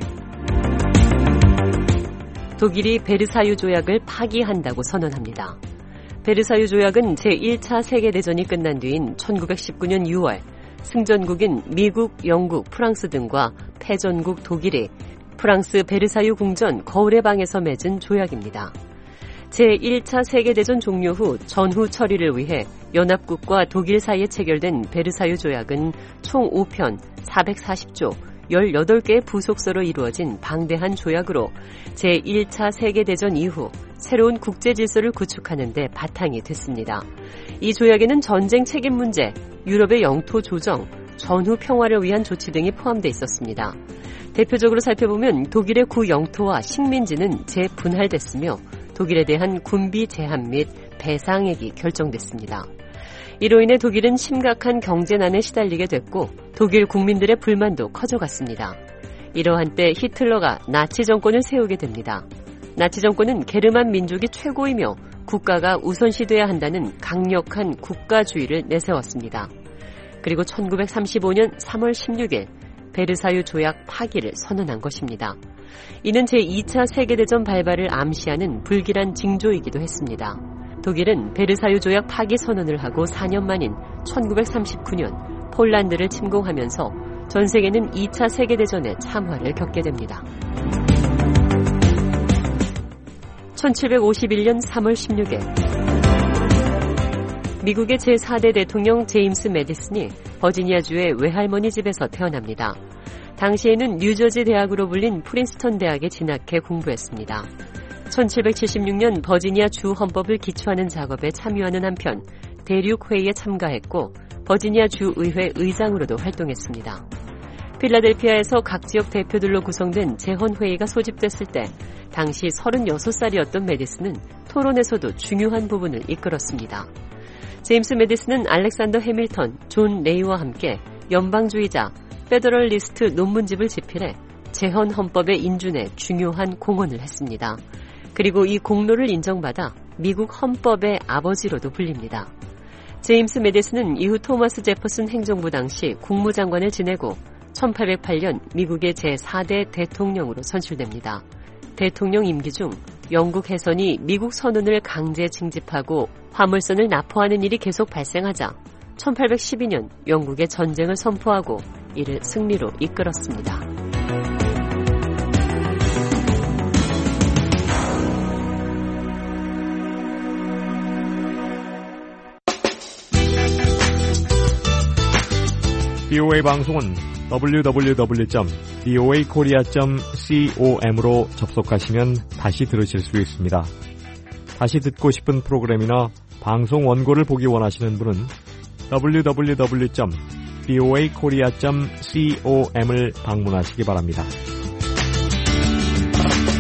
독일이 베르사유 조약을 파기한다고 선언합니다. 베르사유 조약은 제일 차 세계대전이 끝난 뒤인 천구백십구 년 유월 승전국인 미국, 영국, 프랑스 등과 패전국 독일이 프랑스 베르사유 궁전 거울의 방에서 맺은 조약입니다. 제일 차 세계대전 종료 후 전후 처리를 위해 연합국과 독일 사이에 체결된 베르사유 조약은 총 오 편 사백사십 조 열여덟 개의 부속서로 이루어진 방대한 조약으로 제일 차 세계대전 이후 새로운 국제 질서를 구축하는 데 바탕이 됐습니다. 이 조약에는 전쟁 책임 문제, 유럽의 영토 조정, 전후 평화를 위한 조치 등이 포함되어 있었습니다. 대표적으로 살펴보면 독일의 구 영토와 식민지는 재분할됐으며 독일에 대한 군비 제한 및 배상액이 결정됐습니다. 이로 인해 독일은 심각한 경제난에 시달리게 됐고 독일 국민들의 불만도 커져갔습니다. 이러한 때 히틀러가 나치 정권을 세우게 됩니다. 나치 정권은 게르만 민족이 최고이며 국가가 우선시돼야 한다는 강력한 국가주의를 내세웠습니다. 그리고 천구백삼십오 년 삼월 십육일 베르사유 조약 파기를 선언한 것입니다. 이는 제이 차 세계대전 발발을 암시하는 불길한 징조이기도 했습니다. 독일은 베르사유 조약 파기 선언을 하고 사 년 만인 천구백삼십구 년 폴란드를 침공하면서 전 세계는 이 차 세계대전의 참화를 겪게 됩니다. 천칠백오십일 년 삼월 십육일 미국의 제사 대 대통령 제임스 매디슨이 버지니아주의 외할머니 집에서 태어납니다. 당시에는 뉴저지 대학으로 불린 프린스턴 대학에 진학해 공부했습니다. 천칠백칠십육 년 버지니아 주 헌법을 기초하는 작업에 참여하는 한편 대륙회의에 참가했고 버지니아 주의회 의장으로도 활동했습니다. 필라델피아에서 각 지역 대표들로 구성된 재헌회의가 소집됐을 때 당시 서른여섯 살이었던 매디슨은 토론에서도 중요한 부분을 이끌었습니다. 제임스 매디슨은 알렉산더 해밀턴, 존 레이와 함께 연방주의자, 페더럴리스트 논문집을 집필해 재헌헌법의 인준에 중요한 공헌을 했습니다. 그리고 이 공로를 인정받아 미국 헌법의 아버지로도 불립니다. 제임스 매디슨은 이후 토마스 제퍼슨 행정부 당시 국무장관을 지내고 천팔백팔 년 미국의 제사 대 대통령으로 선출됩니다. 대통령 임기 중 영국 해선이 미국 선원을 강제 징집하고 화물선을 납포하는 일이 계속 발생하자 천팔백십이 년 영국의 전쟁을 선포하고 이를 승리로 이끌었습니다. 비오에이 방송은 더블유 더블유 더블유 점 비오에이 코리아 점 com으로 접속하시면 다시 들으실 수 있습니다. 다시 듣고 싶은 프로그램이나 방송 원고를 보기 원하시는 분은 더블유 더블유 더블유 점 브이오에이 코리아 점 씨오엠을 방문하시기 바랍니다.